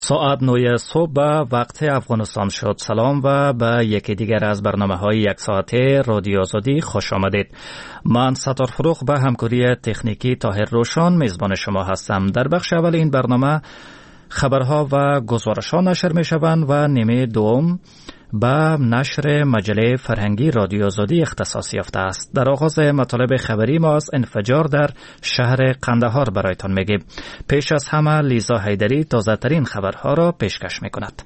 ساعت 9 صبح به وقت افغانستان شد. سلام و به یکی دیگر از برنامه‌های یک ساعته رادیو آزادی خوش آمدید. من ستار فروغ به همکاری تکنیکی طاهر روشن میزبان شما هستم. در بخش اول این برنامه خبرها و گزارش‌ها نشر می‌شوند و نیمه دوم به نشر مجله فرهنگی رادیو آزادی اختصاص یافته است. در آغاز مطالب خبری ما از انفجار در شهر قندهار برایتان میگیم. پیش از همه لیزا حیدری تازه‌ترین خبرها را پیشکش میکند.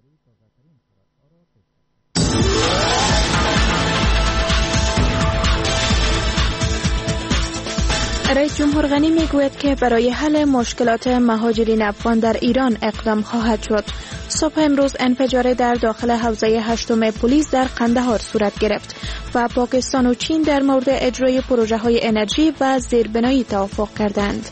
رئیس جمهور غنی میگوید که برای حل مشکلات مهاجرین افغان در ایران اقدام خواهد شد. صبح امروز انفجار در داخل حوزه هشتم پلیس در قندهار صورت گرفت و پاکستان و چین در مورد اجرای پروژه‌های انرژی و زیربنایی توافق کردند.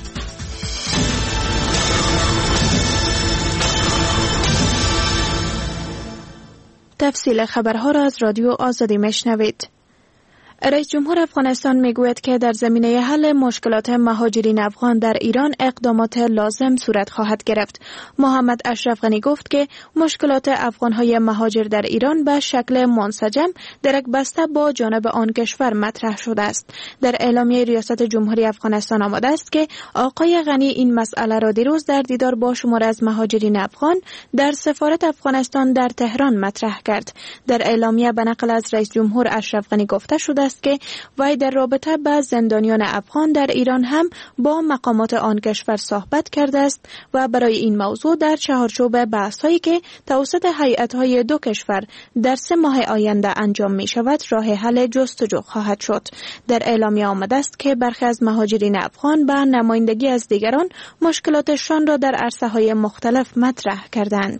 تفصیل خبرها را از رادیو آزادی میشنوید. رئیس جمهور افغانستان میگوید که در زمینه حل مشکلات مهاجرین افغان در ایران اقدامات لازم صورت خواهد گرفت. محمد اشرف غنی گفت که مشکلات افغانهای مهاجر در ایران به شکل منسجم درک بسته با جانب آن کشور مطرح شده است. در اعلامیه ریاست جمهوری افغانستان آمده است که آقای غنی این مسئله را دیروز در دیدار با شمار از مهاجرین افغان در سفارت افغانستان در تهران مطرح کرد. در اعلامیه به نقل از رئیس جمهور اشرف غنی گفته شده است که وی در رابطه با زندانیان افغان در ایران هم با مقامات آن کشور صحبت کرده است و برای این موضوع در چهارچوب بحث‌هایی که توسط هیئت‌های دو کشور در 3 ماه آینده انجام می‌شود راه حل جستجو خواهد شد. در اعلامیه آمده است که برخی از مهاجرین افغان به نمایندگی از دیگران مشکلاتشان را در عرصه‌های مختلف مطرح کردند.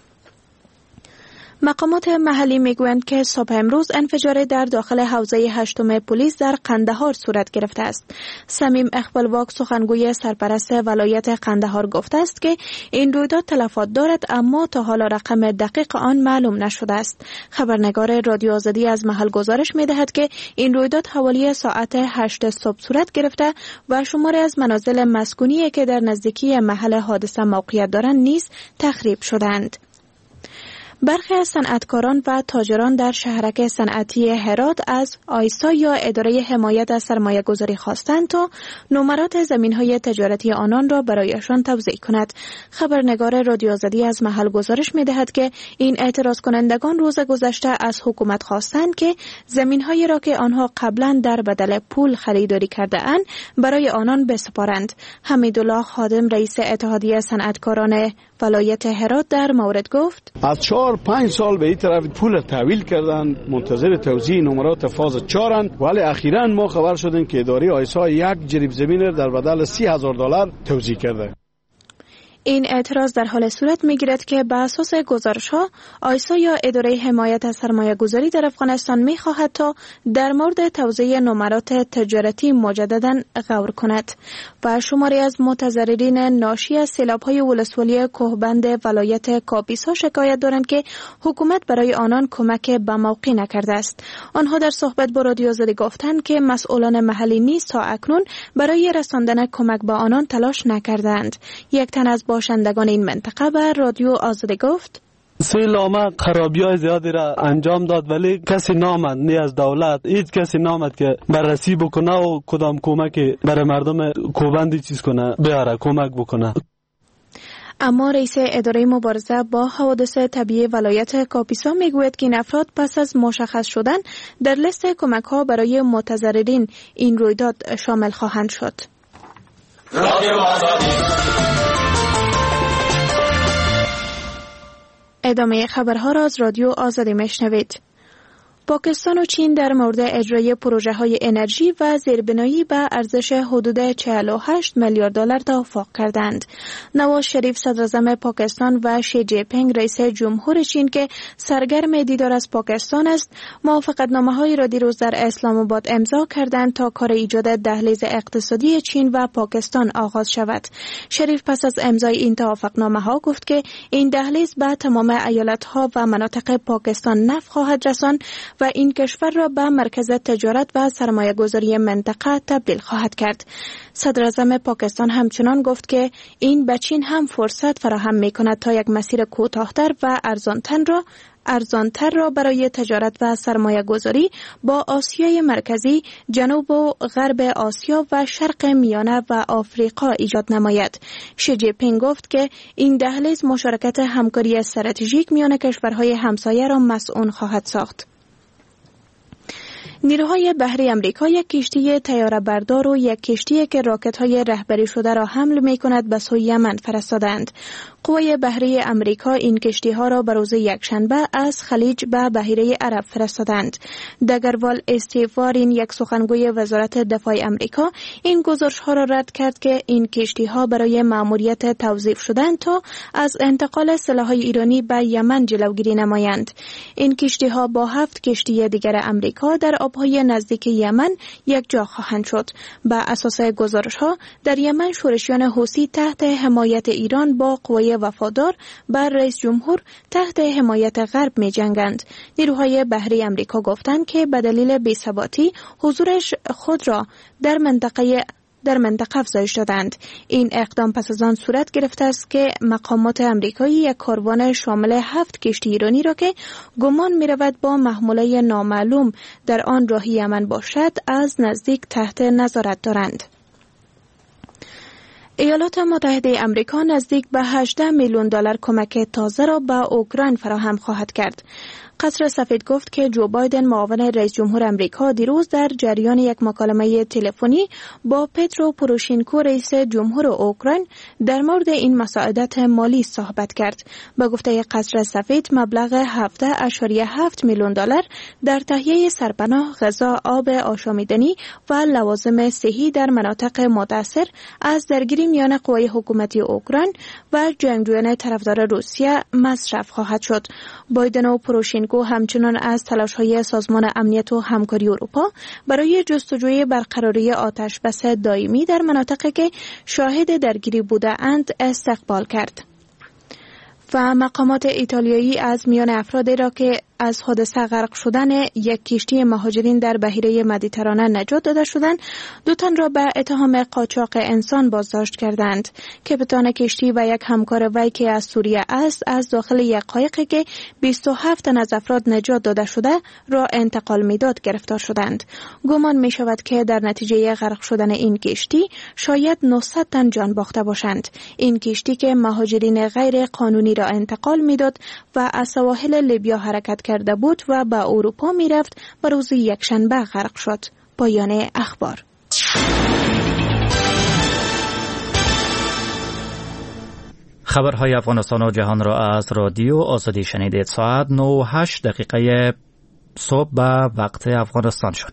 مقامات محلی میگویند که صبح امروز انفجار در داخل حوزه هشتم پلیس در قندهار صورت گرفته است. صمیم اقبالواک سخنگوی سرپرست ولایت قندهار گفته است که این رویداد تلفات دارد اما تا حالا رقم دقیق آن معلوم نشده است. خبرنگار رادیو آزادی از محل گزارش میدهد که این رویداد حوالی ساعت 8 صبح صورت گرفته و شماری از منازل مسکونی که در نزدیکی محل حادثه موقعیت دارند نیز تخریب شدند. برخی از صنعتکاران و تاجران در شهرک صنعتی هرات از آیسا یا اداره حمایت از سرمایه گذاری خواستند تا نمرات زمین‌های تجارتی آنان را برایشان توزیع کند. خبرنگار رادیو آزادی از محل گزارش می‌دهد که این اعتراض کنندگان روز گذشته از حکومت خواستند که زمین‌هایی را که آنها قبلا در بدل پول خریداری کرده‌اند برای آنان بسپارند. حمیدالله خادم رئیس اتحادیه صنعتکاران ولایت هرات در مورد گفت: از 4-5 سال به این طرف پول تحویل کردن، منتظر توزیع نمرات فاز 4 ولی اخیراً ما خبر شدیم که اداره آیسا یک جریب زمین در بدل $30,000 توزیع کرده. این اعتراض در حال صورت می‌گیرد که بر اساس گزارش‌ها آیسا یا اداره حمایت از سرمایه‌گذاری در افغانستان می‌خواهد تا در مورد توزیع نمرات تجارتی مجدداً غور کند و شماری از متضررین ناشی از سیلاب‌های ولسوالی کوهبند ولایت کاپیسا شکایت دارند که حکومت برای آنان کمک به موقع نکرده است. آنها در صحبت با رادیو آزادی گفتند که مسئولان محلی نیز تا اکنون برای رساندن کمک به آنان تلاش نکردند. یک تن از باشندگان این منطقه به رادیو آزادی گفت: سیل آمد خرابی‌های زیادی را انجام داد ولی کسی نامد، نه از دولت هیچ کسی نامد که بررسی بکنه و کدام کمک برای مردم کوبندی چیز کنه بیاره کمک بکنه. اما رئیس اداره مبارزه با حوادث طبیعی ولایت کاپیسا میگوید که این افراد پس از مشخص شدن در لیست کمک‌ها برای متضررین این رویداد شامل خواهند شد. ادامه خبرها را از رادیو آزادی میشنوید. پاکستان و چین در مورد اجرای پروژه‌های انرژی و زیربنایی به ارزش حدود 48 میلیارد دلار توافق کردند. نواز شریف صدراعظم پاکستان و شی جی پینگ رئیس جمهور چین که سرگرم دیدار از پاکستان است، موافقتنامه‌هایی را دیروز در اسلام آباد امضا کردند تا کار ایجاد دهلیز اقتصادی چین و پاکستان آغاز شود. شریف پس از امضای این توافقنامه‌ها گفت که این دهلیز به تمام ایالت‌ها و مناطق پاکستان نفع خواهد رساند و این کشور را به مرکز تجارت و سرمایه گذاری منطقه تبدیل خواهد کرد. صدر اعظم پاکستان همچنان گفت که این به چین هم فرصت فراهم می کند تا یک مسیر کوتاه‌تر و ارزانتر را برای تجارت و سرمایه گذاری با آسیای مرکزی، جنوب و غرب آسیا و شرق میانه و آفریقا ایجاد نماید. شی جی پینگ گفت که این دهلیز مشارکت همکاری استراتژیک میان کشورهای همسایه را مسئول خواهد ساخت. نیروهای بحری امریکا یک کشتی طیاره بردار و یک کشتی که راکت‌های رهبری شده را حمل می‌کند به سوی یمن فرستادند. قوای بحری امریکا این کشتی‌ها را به روز یکشنبه از خلیج به بحیره عرب فرستادند. دگروال استیو وارین، یک سخنگوی وزارت دفاع امریکا، این گزارش‌ها را رد کرد که این کشتی‌ها برای مأموریت توظیف شدند تا از انتقال سلاح‌های ایرانی به یمن جلوگیری نمایند. این کشتی‌ها با 7 کشتی دیگر امریکا در آب‌های نزدیک یمن یک جا خواهند شد. به اساس گزارش‌ها در یمن شورشیان حوثی تحت حمایت ایران با قوای وفادار بر رئیس جمهور تحت حمایت غرب می جنگند. نیروهای بحری امریکا گفتند که به دلیل بی‌ثباتی حضورش خود را در منطقه افزایش دادند. این اقدام پس از آن صورت گرفته است که مقامات امریکایی یک کاروان شامل 7 کشتی ایرانی را که گمان می رود با محموله نامعلوم در آن راه یمن باشد از نزدیک تحت نظارت دارند. ایالات متحده امریکا نزدیک به 18 میلیون دلار کمک تازه را به اوکراین فراهم خواهد کرد. قصر سفید گفت که جو بایدن معاون رئیس جمهور امریکا دیروز در جریان یک مکالمه تلفنی با پترو پوروشینکو رئیس جمهور اوکراین در مورد این مساعدت مالی صحبت کرد. به گفته قصر سفید مبلغ 17.7 میلیون دلار در تهیه سرپناه، غذا، آب آشامیدنی و لوازم صحی در مناطق متاثر از درگیری میان قوای حکومتی اوکراین و جنگجویان طرفدار روسیه مصرف خواهد شد. بایدن و پوروشینکو همچنان از تلاش‌های سازمان امنیت و همکاری اروپا برای جستجوی برقراری آتشبس دائمی در مناطقی که شاهد درگیری بوده‌اند استقبال کرد. و مقامات ایتالیایی از میان افرادی را که از حادثه غرق شدن یک کشتی مهاجرین در بحیره مدیترانه نجات داده شدند، 2 تن را به اتهام قاچاق انسان بازداشت کردند. کاپیتان کشتی و یک همکار وی که از سوریه است از داخل یک قایقی که 27 تن از افراد نجات داده شده را انتقال میداد گرفتار شدند. گمان می شود که در نتیجه غرق شدن این کشتی شاید 900 تن جان باخته باشند. این کشتی که مهاجرین غیر قانونی را انتقال میداد و از سواحل لیبیا حرکت کرده بود و به اروپا می رفت به روز یکشنبه غرق شد. پایان اخبار. خبرهای افغانستان و جهان را از رادیو آزادی شنیدید. ساعت 9:08 صبح به وقت افغانستان شد.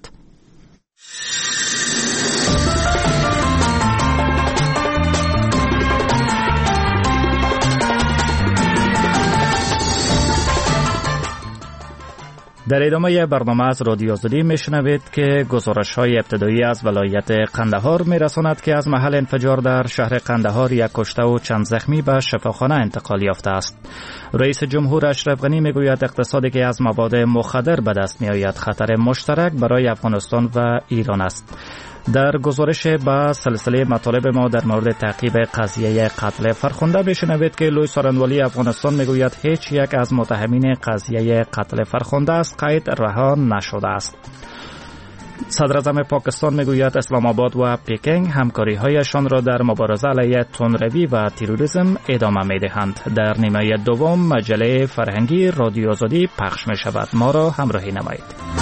در ادامه برنامه از رادیو آزادی میشنوید که گزارش‌های ابتدایی از ولایت قندهار میرساند که از محل انفجار در شهر قندهار یک کشته و چند زخمی به شفاخانه انتقال یافته است. رئیس جمهور اشرف غنی میگوید اقتصادی که از مواد مخدر به دست میآید خطر مشترک برای افغانستان و ایران است. در گزارش به سلسله مطالب ما در مورد تعقیب قضیه قتل فرخنده بشنوید که لوی سارنوالی افغانستان میگوید هیچ یک از متهمین قضیه قتل فرخنده از قید رها نشده است. صدر اعظم پاکستان میگوید اسلام آباد و پکینگ همکاری‌هایشان را در مبارزه علیه تندروی و تروریسم ادامه می‌دهند. در نیمه دوم مجله فرهنگی رادیو آزادی پخش می‌شود. ما را همراهی نمایید.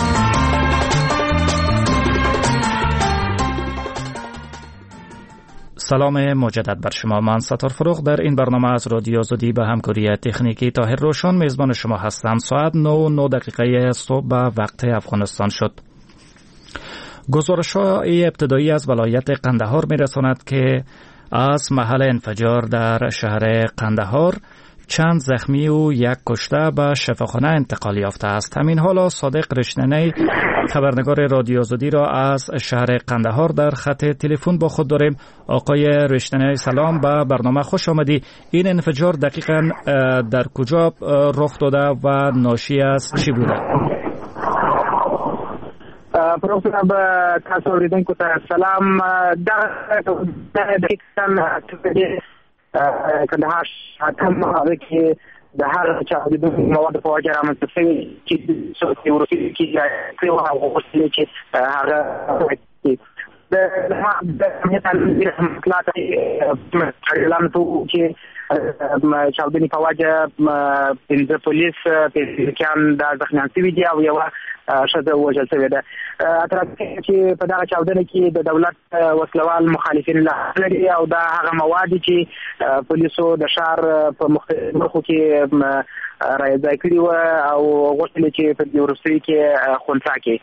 سلام مجدد بر شما. من ستار فروغ در این برنامه از رادیو آزادی به همکاری تکنیکی طاهر روشن میزبان شما هستم. ساعت 9:09 صبح به وقت افغانستان شد. گزارش‌های ابتدایی از ولایت قندهار میرساند که از محل انفجار در شهر قندهار چند زخمی و یک کشته به شفاخانه انتقال یافته است. همین حالا صادق رشننی خبرنگار رادیو آزادی را از شهر قندهار در خط تلفن با خود داریم. آقای رشننی سلام، به برنامه خوش آمدی. این انفجار دقیقاً در کجا رخ داده و ناشی از چی بوده؟ پروفیسور به تاسو اوریدونکو ته سلام. در دقیقاً کندهار حتم هغه کې د هر چا د مواد په وجه رامنځته شوي چې څوک ورسي کې یو هغه چې هغه د امنیت مطلق اعلان تو چې چاودنې په وجه پنځه پولیس پېژندګان د زخمیان شوي دي او یوه ښځه ووژل شوې ده. اعتراض چې په دغه چاودنه کې د دولت وسلوال مخالفین لري او دا هغه مواد چې پولیسو د ښار په مختلفو برخو کې راځای کړي وو او غوښتل چې په دې وروستیو کې خنثی کړي.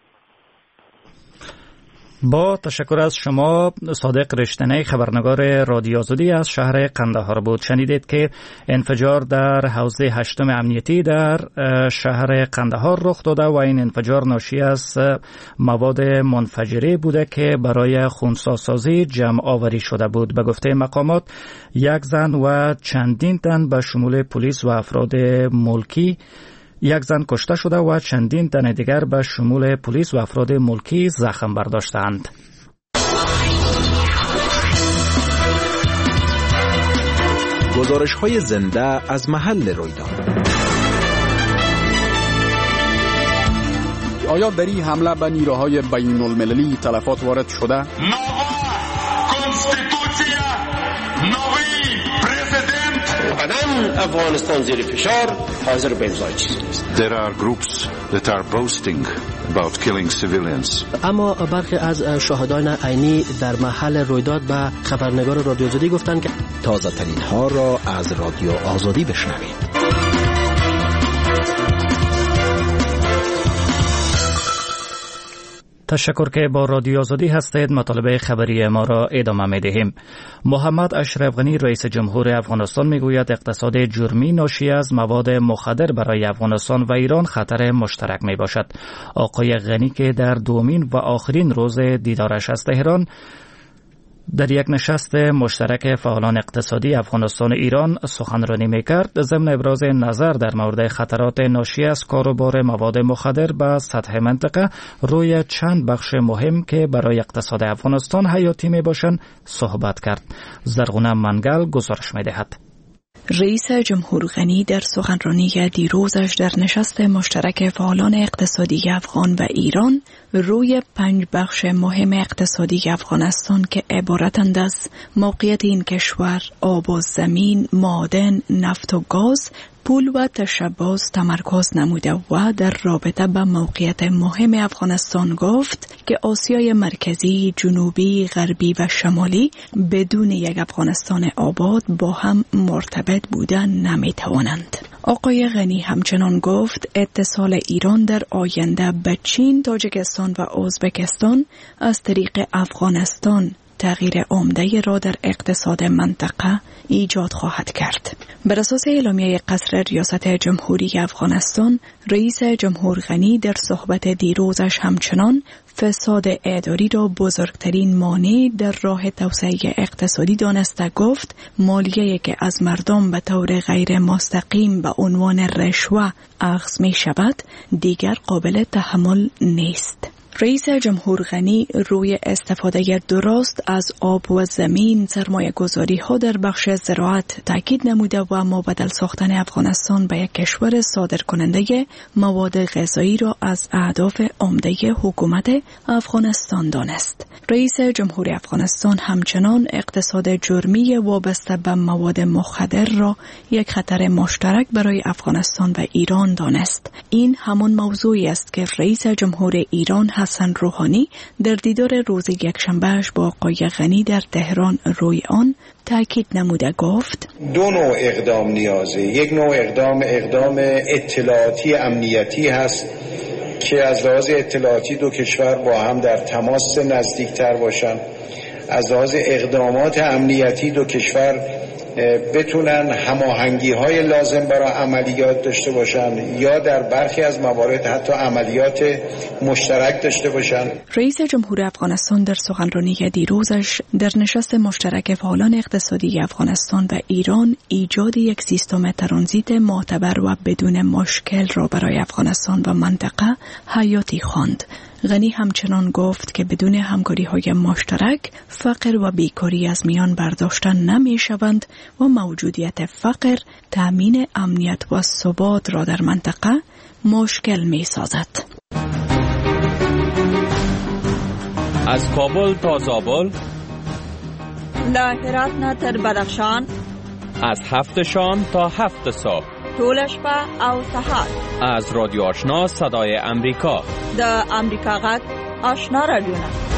با تشکر از شما. صادق رشتنی خبرنگار رادیو آزادی از شهر قندهار بود. شنیدید که انفجار در حوزه هشتم امنیتی در شهر قندهار رخ داده و این انفجار ناشی از مواد منفجره بوده که برای خنثی‌سازی جمع آوری شده بود. به گفته مقامات یک زن و چندین تن به شمول پلیس و افراد ملکی، یک زن کشته شده و چندین تن دیگر به شمول پلیس و افراد ملکی زخم برداشتند. گزارش‌های زنده از محل رویداد. آیا در این حمله به نیروهای بین المللی تلفات وارد شده؟ افغانستان زیر فشار حاضر به امضای چیزی نیست. There are groups that are boasting about killing civilians. اما برخی از شاهدان عینی در محل رویداد به خبرنگار رادیو آزادی گفتند که تازه ترین ها را از رادیو آزادی بشنوید. تشکر که با رادیو آزادی هستید. مطالب خبری ما را ادامه می‌دهیم. محمد اشرف غنی رئیس جمهور افغانستان میگوید اقتصاد جرمی ناشی از مواد مخدر برای افغانستان و ایران خطر مشترک می باشد. آقای غنی که در دومین و آخرین روز دیدارش از تهران در یک نشست مشترک فعالان اقتصادی افغانستان و ایران سخنرانی میکرد، ضمن ابراز نظر در مورد خطرات ناشی از کاروبار مواد مخدر به سطح منطقه روی چند بخش مهم که برای اقتصاد افغانستان حیاتی میباشند صحبت کرد. زرغونه منگل گزارش میدهد. رئیس جمهور غنی در سخنرانی دیروزش در نشست مشترک فعالان اقتصادی افغان و ایران روی 5 بخش مهم اقتصادی افغانستان که عبارتند از موقعیت این کشور، آب و زمین، معادن، نفت و گاز، پول و تشبث تمرکز نموده و در رابطه با موقعیت مهم افغانستان گفت که آسیای مرکزی، جنوبی، غربی و شمالی بدون یک افغانستان آباد با هم مرتبط بودن نمیتوانند. آقای غنی همچنان گفت اتصال ایران در آینده به چین، تاجیکستان و ازبکستان از طریق افغانستان تغییر عمده را در اقتصاد منطقه ایجاد خواهد کرد. بر اساس اعلامیه قصر ریاست جمهوری افغانستان، رئیس جمهور غنی در صحبت دیروزش همچنان فساد اداری را بزرگترین مانع در راه توسعه اقتصادی دانسته گفت مالیه‌ای که از مردم به طور غیر مستقیم به عنوان رشوه اخذ می شود دیگر قابل تحمل نیست. رئیس جمهور غنی روی استفاده درست از آب و زمین، سرمایه گذاری ها در بخش زراعت تاکید نموده و مبادل ساختن افغانستان به یک کشور صادر کننده مواد غذایی را از اهداف عمده حکومت افغانستان دانست. رئیس جمهور افغانستان همچنان اقتصاد جرمی وابسته به مواد مخدر را یک خطر مشترک برای افغانستان و ایران دانست. این همان موضوعی است که رئیس جمهور ایران حسن روحانی در دیدار روز یکشنبهش با آقای غنی در تهران روی آن تاکید نموده گفت 2 نوع اقدام نیازه. یک نوع اقدام اطلاعاتی امنیتی هست که از لحاظ اطلاعاتی 2 کشور با هم در تماس نزدیکتر باشن. از لحاظ اقدامات امنیتی 2 کشور بتونن هماهنگی‌های لازم برای عملیات داشته باشن یا در برخی از موارد حتی عملیات مشترک داشته باشن. رئیس جمهور افغانستان در سخنرانی دیروزش در نشست مشترک فعالان اقتصادی افغانستان و ایران ایجاد یک سیستم ترانزیت معتبر و بدون مشکل را برای افغانستان و منطقه حیاتی خواند. غنی همچنان گفت که بدون همکاری های مشترک فقر و بیکاری از میان برداشتن نمی شوند و موجودیت فقر تأمین امنیت و ثبات را در منطقه مشکل می سازد. از کابل تا زابل، له هرات نه تر بدخشان، از 7 شام تا 7 صبح، ټول شپه او سهار، از رادیو آشنا صدای امریکا، د امریکا غږ آشنا رادیو.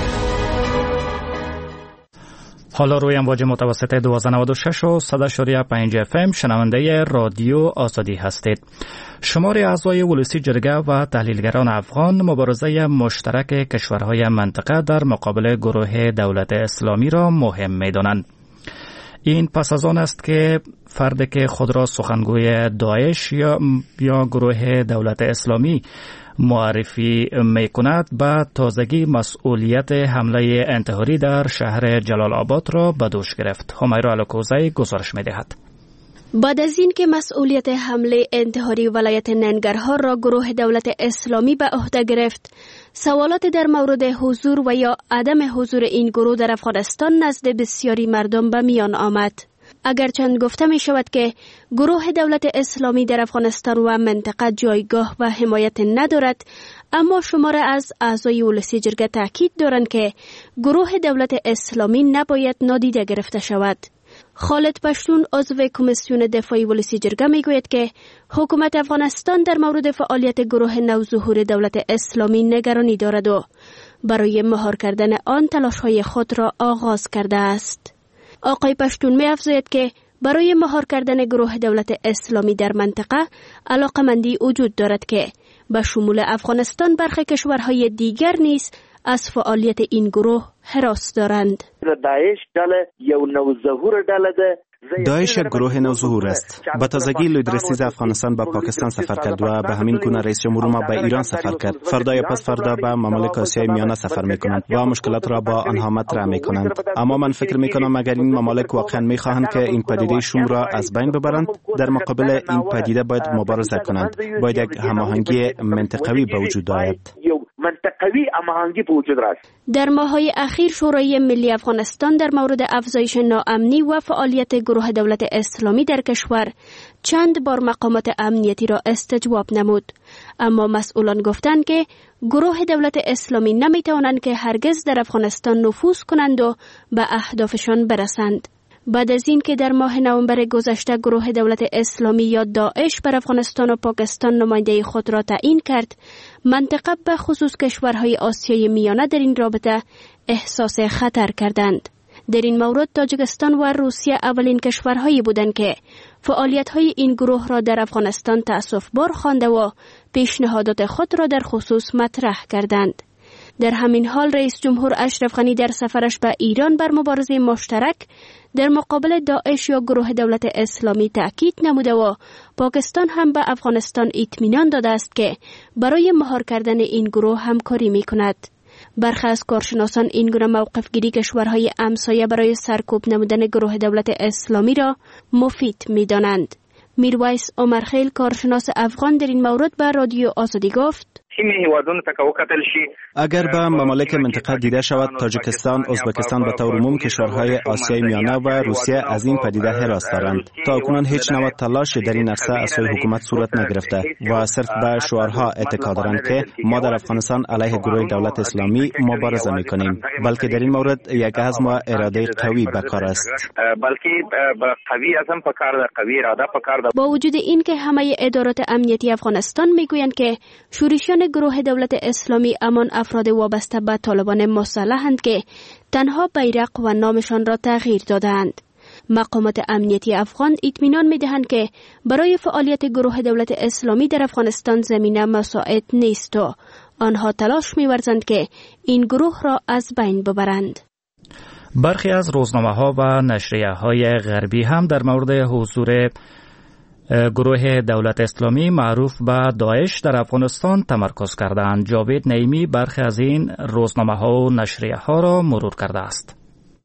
حالا روی امواج متوسط 1296 و 100.5 FM شنونده رادیو آزادی هستید. شمار اعضای ولسی جرگه و تحلیلگران افغان مبارزه مشترک کشورهای منطقه در مقابل گروه دولت اسلامی را مهم می‌دانند. این پس از آن است که فردی که خود را سخنگوی داعش یا گروه دولت اسلامی معرفی می کند به تازگی مسئولیت حمله انتحاری در شهر جلال آباد را به دوش گرفت. همیرا الکوزی گزارش می دهد. بعد از این که مسئولیت حمله انتحاری ولایت ننگرهار را گروه دولت اسلامی به عهده گرفت، سوالات در مورد حضور و یا عدم حضور این گروه در افغانستان نزد بسیاری مردم به میان آمد. اگرچند گفته می شود که گروه دولت اسلامی در افغانستان و منطقه جایگاه و حمایت ندارد، اما شماره از اعضای ولسی جرگه تاکید دارند که گروه دولت اسلامی نباید نادیده گرفته شود. خالد پشتون عضو کمیسیون دفاعی ولسی جرگه می گوید که حکومت افغانستان در مورد فعالیت گروه نوظهور دولت اسلامی نگرانی دارد و برای مهار کردن آن تلاش‌های خود را آغاز کرده است. آقای پشتون می افزاید که برای مهار کردن گروه دولت اسلامی در منطقه علاقمندی وجود دارد که به شمول افغانستان برخی کشورهای دیگر نیز از فعالیت این گروه هراس دارند. داعش یک گروه نوظهور است. با تازگی لودرسیز افغانستان به پاکستان سفر کرد و به همین گونه رئیس جمهور ما به ایران سفر کرد. فردا یا پس فردا به ممالک آسیای میانه سفر میکنند و مشکلات را با آنها مطرح میکنند. اما من فکر میکنم اگر این ممالک واقعا میخواهند که این پدیده شوم را از بین ببرند، در مقابل این پدیده باید مبارزه کنند. باید یک هماهنگی منطقوی به وجود آید. در ماه‌های اخیر شورای ملی افغانستان در مورد افزایش ناامنی و فعالیت گروه دولت اسلامی در کشور چند بار مقامات امنیتی را استجواب نمود، اما مسئولان گفتند که گروه دولت اسلامی نمی‌توانند که هرگز در افغانستان نفوذ کنند و به اهدافشان برسند. بعد از این که در ماه نوامبر گذشته گروه دولت اسلامی یا داعش بر افغانستان و پاکستان نماینده خود را تعیین کرد، منطقه به خصوص کشورهای آسیای میانه در این رابطه احساس خطر کردند. در این مورد تاجیکستان و روسیه اولین کشورهایی بودند که فعالیت‌های این گروه را در افغانستان تأسف‌بار خوانده و پیشنهادات خود را در خصوص مطرح کردند. در همین حال رئیس جمهور اشرف غنی در سفرش به ایران بر مبارزه مشترک در مقابل داعش یا گروه دولت اسلامی تأکید نموده و پاکستان هم به افغانستان اطمینان داده است که برای مهار کردن این گروه همکاری می کند. برخی از کارشناسان این گونه موقف گیری کشورهای همسایه برای سرکوب نمودن گروه دولت اسلامی را مفید می دانند. میرویس عمرخیل کارشناس افغان در این مورد به رادیو آزادی گفت: اگر به ممالک منطقه دیده شود، تاجیکستان، ازبکستان و طور عموم کشورهای آسیای میانه و روسیه از این پدیده هراس دارند. تاکنون هیچ نوع تلاشی در این عرصه از سوی حکومت صورت نگرفته و صرف به شعارها اتکا دارند که ما در افغانستان علیه گروه دولت اسلامی مبارزه میکنیم، بلکه در این مورد یک عزم و اراده قوی به کار است. با وجود این که همه ادارات امنیتی افغانستان میگویند که شورشیان گروه دولت اسلامی امان افراد وابسته به طالبان مسلحند که تنها بیرق و نامشان را تغییر دادند. مقامات امنیتی افغان اطمینان می‌دهند که برای فعالیت گروه دولت اسلامی در افغانستان زمینه مساعد نیست و آنها تلاش می‌ورزند که این گروه را از بین ببرند. برخی از روزنامه‌ها و نشریه‌های غربی هم در مورد حضور گروه دولت اسلامی معروف به داعش در افغانستان تمرکز کردند. جاوید نعیمی برخی از این روزنامه‌ها و نشریه‌ها را مرور کرده است.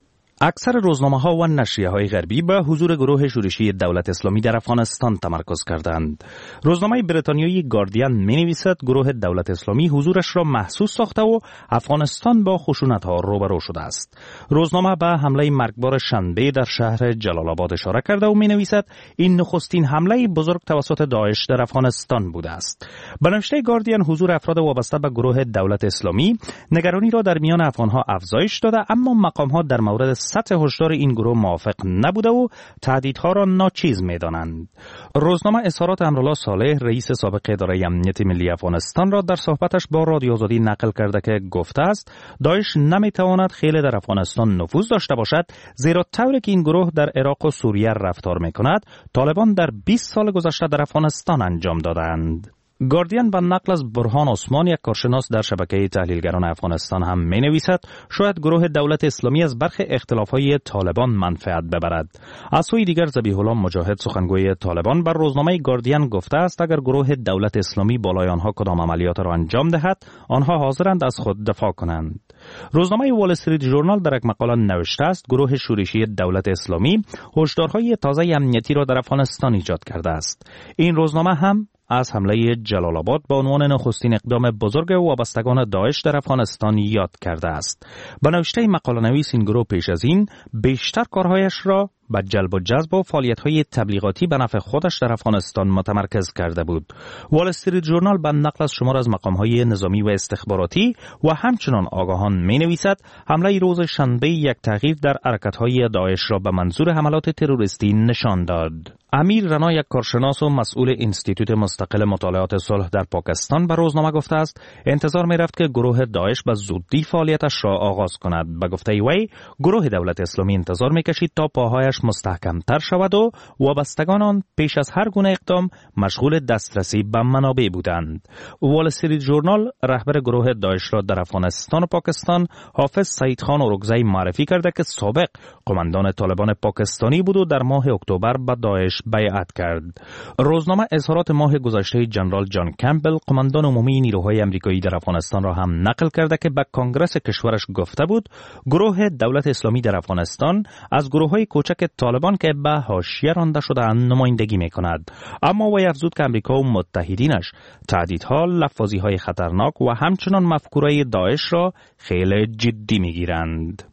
اکثر روزنامه‌ها و نشریه‌های غربی به حضور گروه شورشی دولت اسلامی در افغانستان تمرکز کردند. روزنامه بریتانیایی گاردین می‌نویسد گروه دولت اسلامی حضورش را محسوس ساخته و افغانستان با خشونت‌ها روبرو شده است. روزنامه به حمله مرگبار شنبه در شهر جلال آباد اشاره کرده و می‌نویسد این نخستین حمله بزرگ توسط داعش در افغانستان بوده است. به نوشته گاردین حضور افراد وابسته به گروه دولت اسلامی نگرانی را در میان افغان‌ها افزایش داده، اما مقام‌ها در مورد سطح هشدار این گروه موافق نبوده و تهدیدها را ناچیز می‌دانند. روزنامه اظهارات امرالله صالح رئیس سابق اداره امنیت ملی افغانستان را در صحبتش با رادیو آزادی نقل کرده که گفته است داعش نمی‌تواند خیلی در افغانستان نفوذ داشته باشد، زیرا طوری که این گروه در عراق و سوریه رفتار می‌کند طالبان در 20 سال گذشته در افغانستان انجام دادند. گاردین با نقل از برهان عثمان، یک کارشناس در شبکه تحلیلگران افغانستان، هم می نویسد شاید گروه دولت اسلامی از برخی اختلافهای طالبان منفعت ببرد. از سوی دیگر ذبیح الله مجاهد سخنگوی طالبان بر روزنامه گاردین گفته است اگر گروه دولت اسلامی بالای آنها کدام عملیات را انجام دهد آنها حاضرند از خود دفاع کنند. روزنامه وال استریت ژورنال در یک مقاله نوشته است گروه شورشی دولت اسلامی هشدارهای تازه امنیتی را در افغانستان ایجاد کرده است. این روزنامه هم از حمله جلال آباد به عنوان نخستین اقدام بزرگ وابستگان داعش در افغانستان یاد کرده است. به نوشته مقاله نویس این گروه پیش از این بیشتر کارهایش را به جلب و جذب و فعالیت‌های تبلیغاتی به نفع خودش در افغانستان متمرکز کرده بود. وال استریت ژورنال به نقل از شمار از مقام‌های نظامی و استخباراتی و همچنان آگاهان می‌نویسد حمله روز شنبه یک تغییر در حرکت‌های داعش را به منظور حملات تروریستی نشان داد. امیر رنا، یک کارشناس و مسئول انستیتوت مستقل مطالعات صلح در پاکستان، به روزنامه گفته است انتظار می‌رفت که گروه داعش به زودی فعالیتش را آغاز کند. به گفته وی گروه دولت اسلامی انتظار می‌کشید تا پاهایش مستحکم‌تر شود و وابستگان آن پیش از هر گونه اقدام مشغول دسترسی به منابع بودند. وال استریت ژورنال رهبر گروه داعش را در افغانستان و پاکستان حافظ سعید خان اورگزئی معرفی کرده که سابق قماندان طالبان پاکستانی بود و در ماه اکتبر به داعش بیعت کرد. روزنامه اظهارات ماه گذشته جنرال جان کمپبل قماندان عمومی نیروهای آمریکایی در افغانستان را هم نقل کرده که به کنگره کشورش گفته بود گروه دولت اسلامی در افغانستان از گروه‌های کوچک طالبان که به حاشیه رانده شده‌اند نمایندگی می‌کند. اما وی افزود که آمریکا و متحدینش تهدیدها، لفاظی‌های خطرناک و همچنان مفکوره داعش را خیلی جدی می‌گیرند.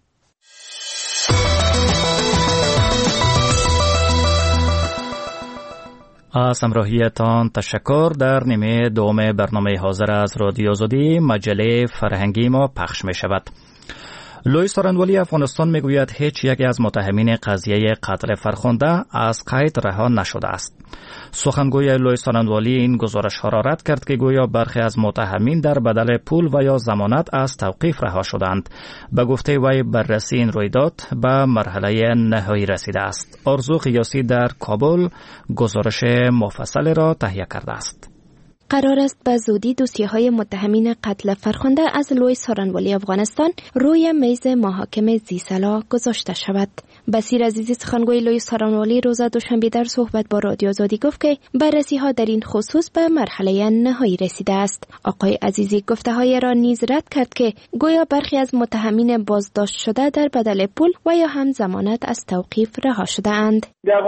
از همراهیتان تشکر. در نیمه دوم برنامه حاضر از رادیو آزادی مجله فرهنگی ما پخش می شود. لوئیس سارنوالی افغانستان میگوید هیچ یکی از متهمین قضیه قتل فرخنده از قید رها نشده است. سخنگوی لوئیس سارنوالی این گزارش ها را رد کرد که گویا برخی از متهمین در بدل پول و یا ضمانت از توقیف رها شدند. به گفته وی بررسی این رویداد به مرحله نهایی رسیده است. آرزو قیاسی در کابل گزارش مفصل را تهیه کرده است. قرار است به زودی دوسیه‌های متهمین قتل فرخنده از لوئیس سارنوالی افغانستان روی میز محاکم ذی‌صلاح گذاشته شود. بصیر عزیزی سخنگوی لوئیس سارنوالی روز دوشنبه در صحبت با رادیو آزادی گفت که بررسی‌ها در این خصوص به مرحله نهایی رسیده است. آقای عزیزی گفته‌های را نیز رد کرد که گویا برخی از متهمین بازداشت شده در بدل پول و یا هم ضمانت از توقیف رها شده‌اند.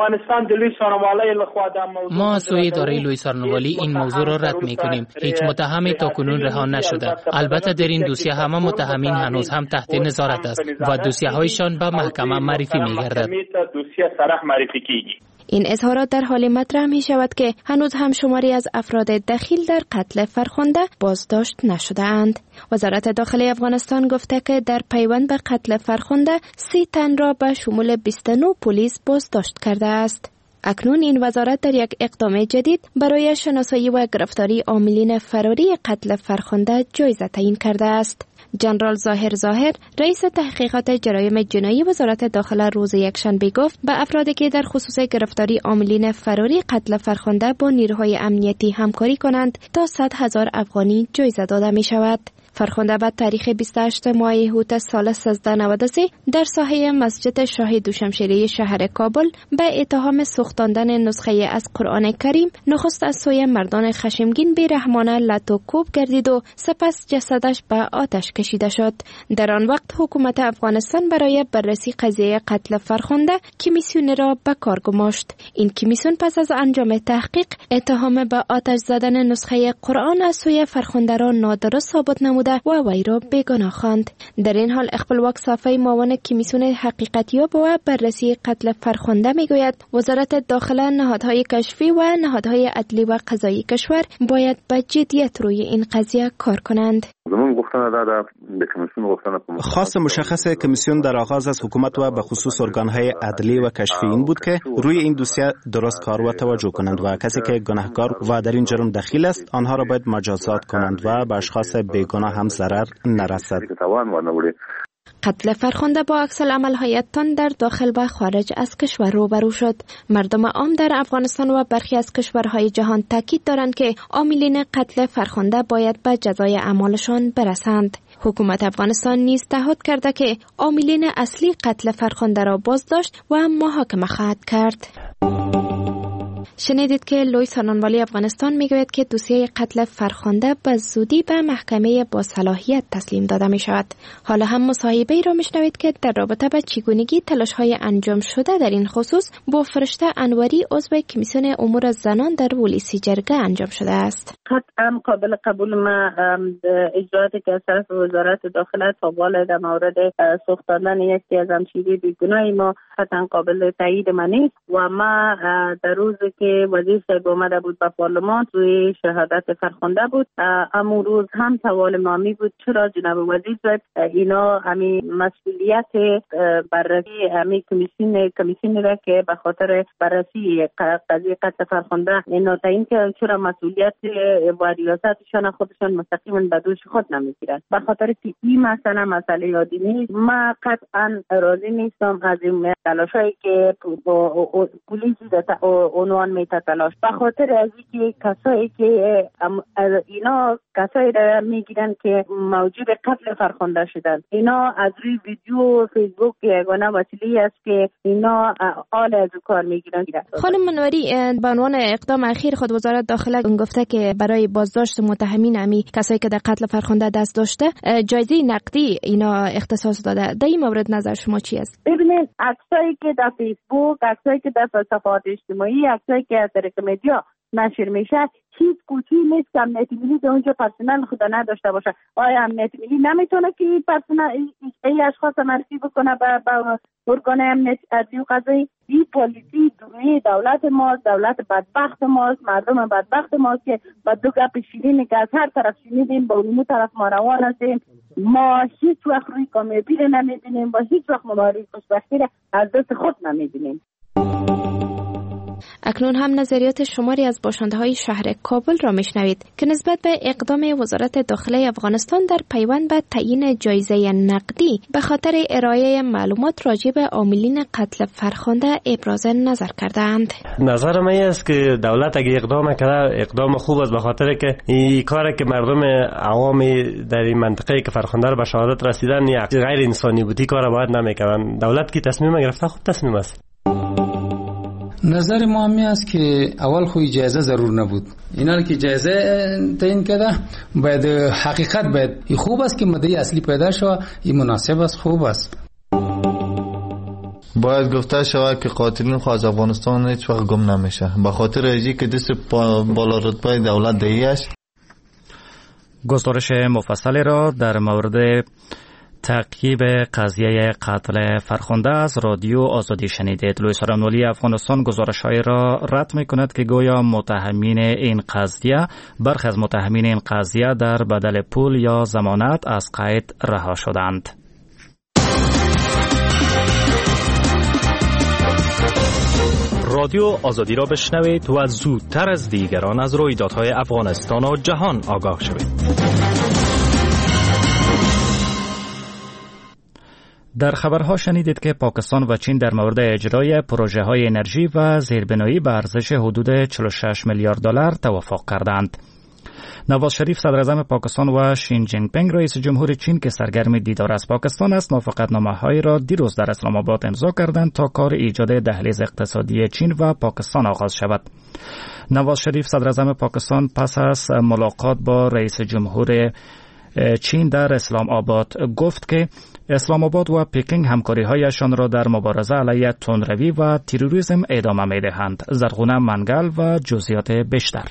ما از سوی اداره لوئیس سارنوالی این موضوع را رد می‌کنیم. هیچ متهمی تاکنون رها نشده. البته در این دوسیه همه متهمین هنوز هم تحت نظارت است و دوسیه‌هایشان به محکمه معرفی می‌گردد. این اظهارات در حال مطرح می شود که هنوز هم شماری از افراد دخیل در قتل فرخنده بازداشت نشده اند. وزارت داخلی افغانستان گفته که در پیوند به قتل فرخنده 30 تن را به شمول 29 پلیس بازداشت کرده است. اکنون این وزارت در یک اقدام جدید برای شناسایی و گرفتاری عاملین فراری قتل فرخنده جایزه تعیین کرده است. جنرال ظاهر رئیس تحقیقات جرایم جنایی وزارت داخله روز یکشنبه گفت به افرادی که در خصوص گرفتاری عاملین فراری قتل فرخنده با نیروهای امنیتی همکاری کنند تا 100,000 افغانی جایزه داده می شود. فرخنده به تاریخ 28 ماه اوت سال 1393 در ساحه مسجد شاه دوشمشیری شهر کابل به اتهام سوختاندن نسخه از قرآن کریم نخست از سوی مردان خشمگین بی‌رحمانه لطو کوب گردید و سپس جسدش به آتش کشیده شد. در آن وقت حکومت افغانستان برای بررسی قضیه قتل فرخنده کمیسیون را به کار گماشت. این کمیسیون پس از انجام تحقیق اتهام به آتش زدن نسخه قرآن از سوی فرخنده را نادرست ثابت نموده و وی را بیگناه خواند. در این حال اقبال صافی معاون کمیسیون حقیقتیاب و بررسی قتل فرخنده میگوید وزارت داخله، نهادهای کشفی و نهادهای عدلی و قضایی کشور باید به جدیت روی این قضیه کار کنند. خاص مشخص کمیسیون در آغاز از حکومت و به خصوص ارگانهای عدلی و کشفی این بود که روی این دوسیه درست کار و توجه کنند و کسی که گناهکار و در این جرم دخیل است آنها را باید مجازات کنند و به اشخاص بیگناه هم ضرر نرسد. قتل فرخنده با عکس العمل‌های تند در داخل و خارج از کشور روبرو شد. مردم عام در افغانستان و برخی از کشورهای جهان تاکید دارند که عاملین قتل فرخنده باید به جزای اعمالشان برسند. حکومت افغانستان نیز تعهد کرده که عاملین اصلی قتل فرخنده را بازداشت و محاکمه خواهد کرد. شنیدید که لوی سانانوالی افغانستان میگوید که دوسیه قتل فرخنده به زودی به محکمه با صلاحیت تسلیم داده می شود. حالا هم مصاحبه ای را میشنوید که در رابطه با چگونگی تلاش های انجام شده در این خصوص با فرشته انوری عضو کمیسیون امور زنان در ولسی جرگه انجام شده است. قطعا قابل قبول ما اجراءاتی که از طرف وزارت داخله تا بالا در مورد سوختاندن یکی از همشیری بیگناهی ما قطعا قابل تایید ما نیست و ما در روز که وزیر صاحب آمده بود به پارلمان روی شهادت فرخنده بود، امو روز هم سوال مامی بود چرا جناب وزیر صاحب اینا همین مسئولیت بررسی همین کمیسیون را که به خاطر بررسی قضیه قتل فرخنده اینا تعیین که چرا مسئولیت و ریاستشان خودشان مستقیما به دوش خود نمیگیرند. به خاطر که این مسئله یادی نیست، ما قطعا راضی نیستم از این تلاشایی که پلیس عنوان میته تلاش به خاطر از اینکه کسایی که اینا کسایی را میگیرن که موجود قتل فرخنده شدن، اینا از روی ویدیو فیسبوک یگانه وسیله است که اینا آل از کار میگیرن. خانم منوری، به عنوان اقدام اخیر خود وزارت داخله گفته که برای بازداشت متهمین امی کسایی که در قتل فرخنده دست داشته جایزه نقدی اینا اختصاص داده. در این مورد نظر شما چی است؟ ببینید، عکسایی که در فیسبوک، عکسایی که در صفحات اجتماعی، عکسایی که از طریق مدیا نشر میشه، هیچ کوچی نیست که امنیت ملی در اونجا پرسنل خود نداشته باشه. آیا امنیت ملی نمیتونه که این اشخاص معرفی بکنه به ارگان امنیت عدلی و قضایی؟ این پالیسی دولت ماست، دولت بدبخت ماست، مردم بدبخت ماست که با دو گپ شیرینی که از هر طرف شنیدیم با اون طرف ما روان هستیم. ما هیچ وقت روی کامیابی رو نمیبینیم و هیچ وقت ما روی خوشبختی رو از دست خود نمیبینیم. اکنون هم نظریات شماری از باشنده‌های شهر کابل را میشنوید که نسبت به اقدام وزارت داخله افغانستان در پیوند به تعیین جایزه نقدی به خاطر ارائه معلومات راجع به عاملین قتل فرخنده ابراز نظر کردند. نظر من است که دولت اگه اقدام کرده اقدام خوب است، به خاطر که این کاری که مردم عوام در این منطقه که فرخنده را به شهادت رسیدن غیر انسانی بودی کار باید نمیکنن. دولت کی تصمیم گرفته خوب تصمیم است. نظر ما می است که اول خو اجازه ضرور نبود. اینا که اجازه تعیین کرده باید حقیقت باید خوب است که مدعی اصلی پیدا شود، این مناسب است، خوب است. باید گفته شود که قاتلین خو از افغانستان هیچ وقت گم نمیشه، به خاطر اینکه که دست بالا رتبه دولت دهیش. گزارش مفصلی را در مورد تعقیب قضیه قتل فرخنده از رادیو آزادی شنیدید. لوی سانانوالی افغانستان گزارش‌های را رد می‌کند که گویا متهمین این قضیه، برخی از متهمین این قضیه در بدل پول یا ضمانت از قید رها شدند. رادیو آزادی را بشنوید و زودتر از دیگران از رویدادهای افغانستان و جهان آگاه شوید. در خبرها شنیدید که پاکستان و چین در مورد اجرای پروژه های انرژی و زیربنایی به ارزش حدود 46 میلیارد دلار توافق کردند. نواز شریف صدر اعظم پاکستان و شین جین پینگ رئیس جمهور چین که سرگرم دیدار از پاکستان است موافقتنامه‌هایی را دیروز در اسلام آباد امضا کردند تا کار ایجاد دهلیز اقتصادی چین و پاکستان آغاز شود. نواز شریف صدر اعظم پاکستان پس از ملاقات با رئیس جمهور چین در اسلام آباد گفت که اسلام آباد و پکینگ همکاری‌هایشان را در مبارزه علیه تندروی و تروریسم ادامه می‌دهند. زرغونه منگل و جزئیات بیشتر.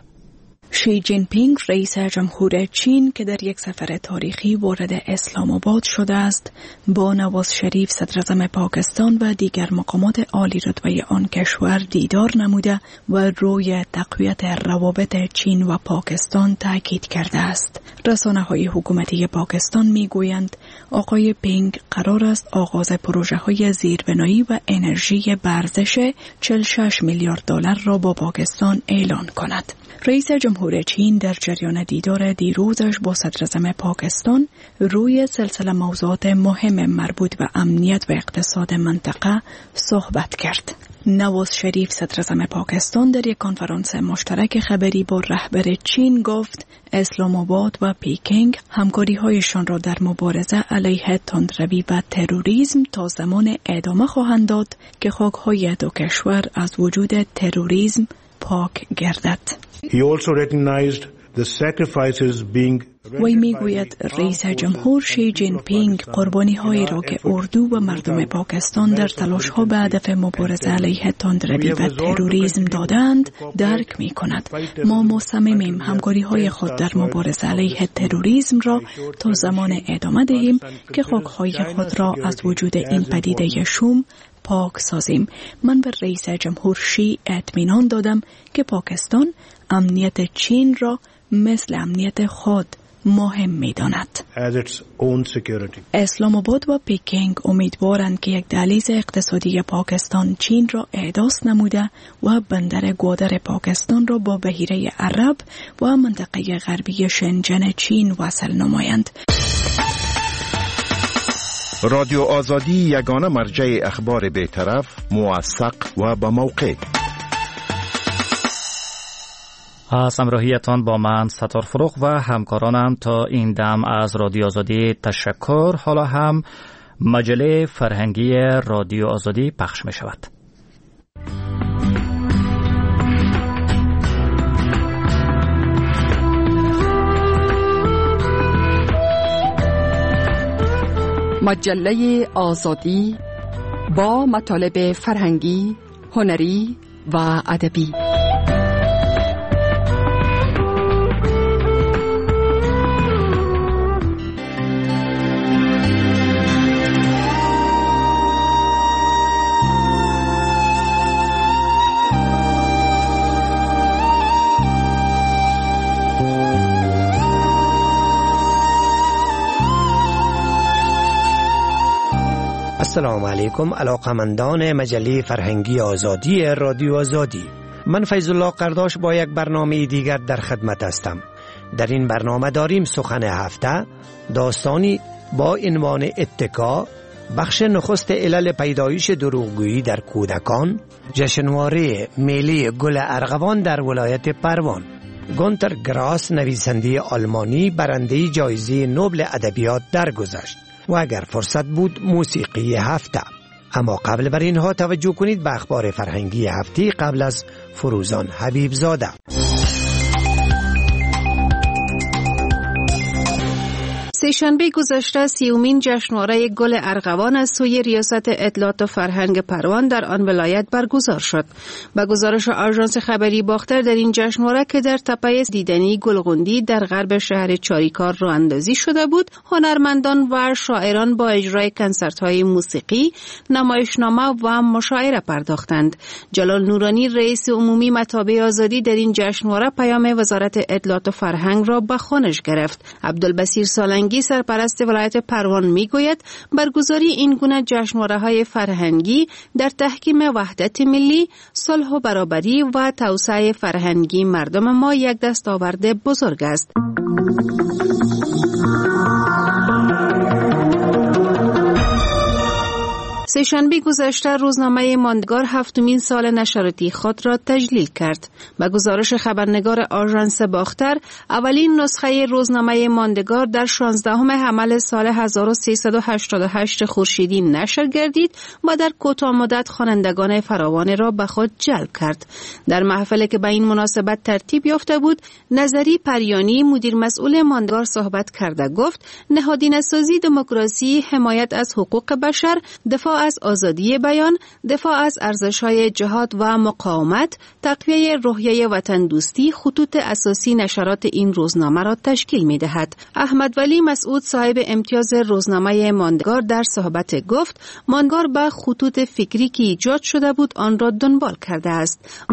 شی جین پینگ رئیس جمهور چین که در یک سفر تاریخی وارد اسلام آباد شده است با نواز شریف صدر اعظم پاکستان و دیگر مقامات عالی رتبه آن کشور دیدار نموده و روی تقویت روابط چین و پاکستان تاکید کرده است. رسانه‌های حکومتی پاکستان می‌گویند آقای پینگ قرار است آغاز پروژه‌های زیربنایی و انرژی ارزش 46 میلیارد دلار را با پاکستان اعلان کند. رئیس جمهور چین در جریان دیدار دیروزش با صدر اعظم پاکستان روی سلسله موضوعات مهم مربوط به امنیت و اقتصاد منطقه صحبت کرد. نواز شریف صدر اعظم پاکستان در یک کنفرانس مشترک خبری با رهبر چین گفت اسلام آباد و پکینگ همکاری‌هایشان را در مبارزه علیه تندروی و تروریسم تا زمان ادامه خواهند داد که خاک‌های دو کشور از وجود تروریسم پاک گردد. He also recognized the sacrifices being وی میگوید رئیس جمهور شی جین پینگ قربانی‌هایی را که اردو و مردم پاکستان در تلاش‌ها به هدف مبارزه علیه تندروی و تروریسم دادند درک می‌کند. ما مصممیم همکاری‌های خود در مبارزه علیه تروریسم را تا زمان ادامه دهیم که خاک‌های خود را از وجود این پدیده شوم پاک سازیم. من به رئیس جمهور شی اطمینان دادم که پاکستان امنیت چین را مثل امنیت خود مهم می‌داند. اسلام آباد و پکینگ امیدوارند که یک دهلیز اقتصادی پاکستان چین را احداث نموده و بندر گوادر پاکستان را با بحیره عرب و منطقه غربی شنجن چین وصل نمایند. رادیو آزادی یگانه مرجع اخبار بی‌طرف، موثق و با موقع. از همراهیتان با من ستار فروغ و همکارانم تا این دم از رادیو آزادی تشکر. حالا هم مجله فرهنگی رادیو آزادی پخش می شود. مجله آزادی با مطالب فرهنگی، هنری و ادبی. السلام علیکم علاقمندان مجله فرهنگی آزادی رادیو آزادی. من فیض الله قرداش با یک برنامه دیگر در خدمت هستم. در این برنامه داریم سخن هفته، داستانی با عنوان اتکا، بخش نخست علل پیدایش دروغگویی در کودکان، جشنواره میله گل ارغوان در ولایت پروان. گونتر گراس نویسنده آلمانی برنده جایزه نوبل ادبیات درگذشت و اگر فرصت بود موسیقی هفته. اما قبل بر اینها توجه کنید به اخبار فرهنگی هفته قبل از فروزان حبیب زاده. سه‌شنبه گذشته 30مین جشنواره گل ارغوان از سوی ریاست اطلاعات و فرهنگ پروان در آن ولایت برگزار شد. با گزارش آژانس خبری باختر در این جشنواره که در تپه دیدنی گلغوندی در غرب شهر چاریکار راه اندازی شده بود، هنرمندان و شاعران با اجرای کنسرت‌های موسیقی، نمایشنامه و مشاعره پرداختند. جلال نورانی رئیس عمومی مطابع آزادی در این جشنواره پیام وزارت اطلاعات و فرهنگ را به خوانش گرفت. عبدالبصیر سالنگی سرپرست ولایت پروان میگوید برگزاری این گونه جشنواره‌های فرهنگی در تحکیم وحدت ملی، صلح و برابری و توسعه فرهنگی مردم ما یک دستاورد بزرگ است. سه‌شنبه گذشته روزنامه ماندگار 7مین سال نشریاتی خود را تجلیل کرد. به گزارش خبرنگار آژانس باختر، اولین نسخه روزنامه ماندگار در 16 حمل سال 1388 خورشیدی نشر گردید و در کوتاه مدت خوانندگان فراوان را به خود جلب کرد. در محفلی که به این مناسبت ترتیب یافته بود، نظری پریانی مدیر مسئول ماندگار صحبت کرده گفت نهادینه سازی دموکراسی، حمایت از حقوق بشر، دفاع از آزادی بیان، دفاع از ارزش‌های جهاد و مقاومت، تقویه روحیه وطن دوستی خطوط اساسی نشرات این روزنامه را تشکیل می‌دهد. احمد ولی مسعود صاحب امتیاز روزنامه ماندگار در صحبت گفت ماندگار به خطوط فکری که ایجاد شده بود آن را دنبال کرده است.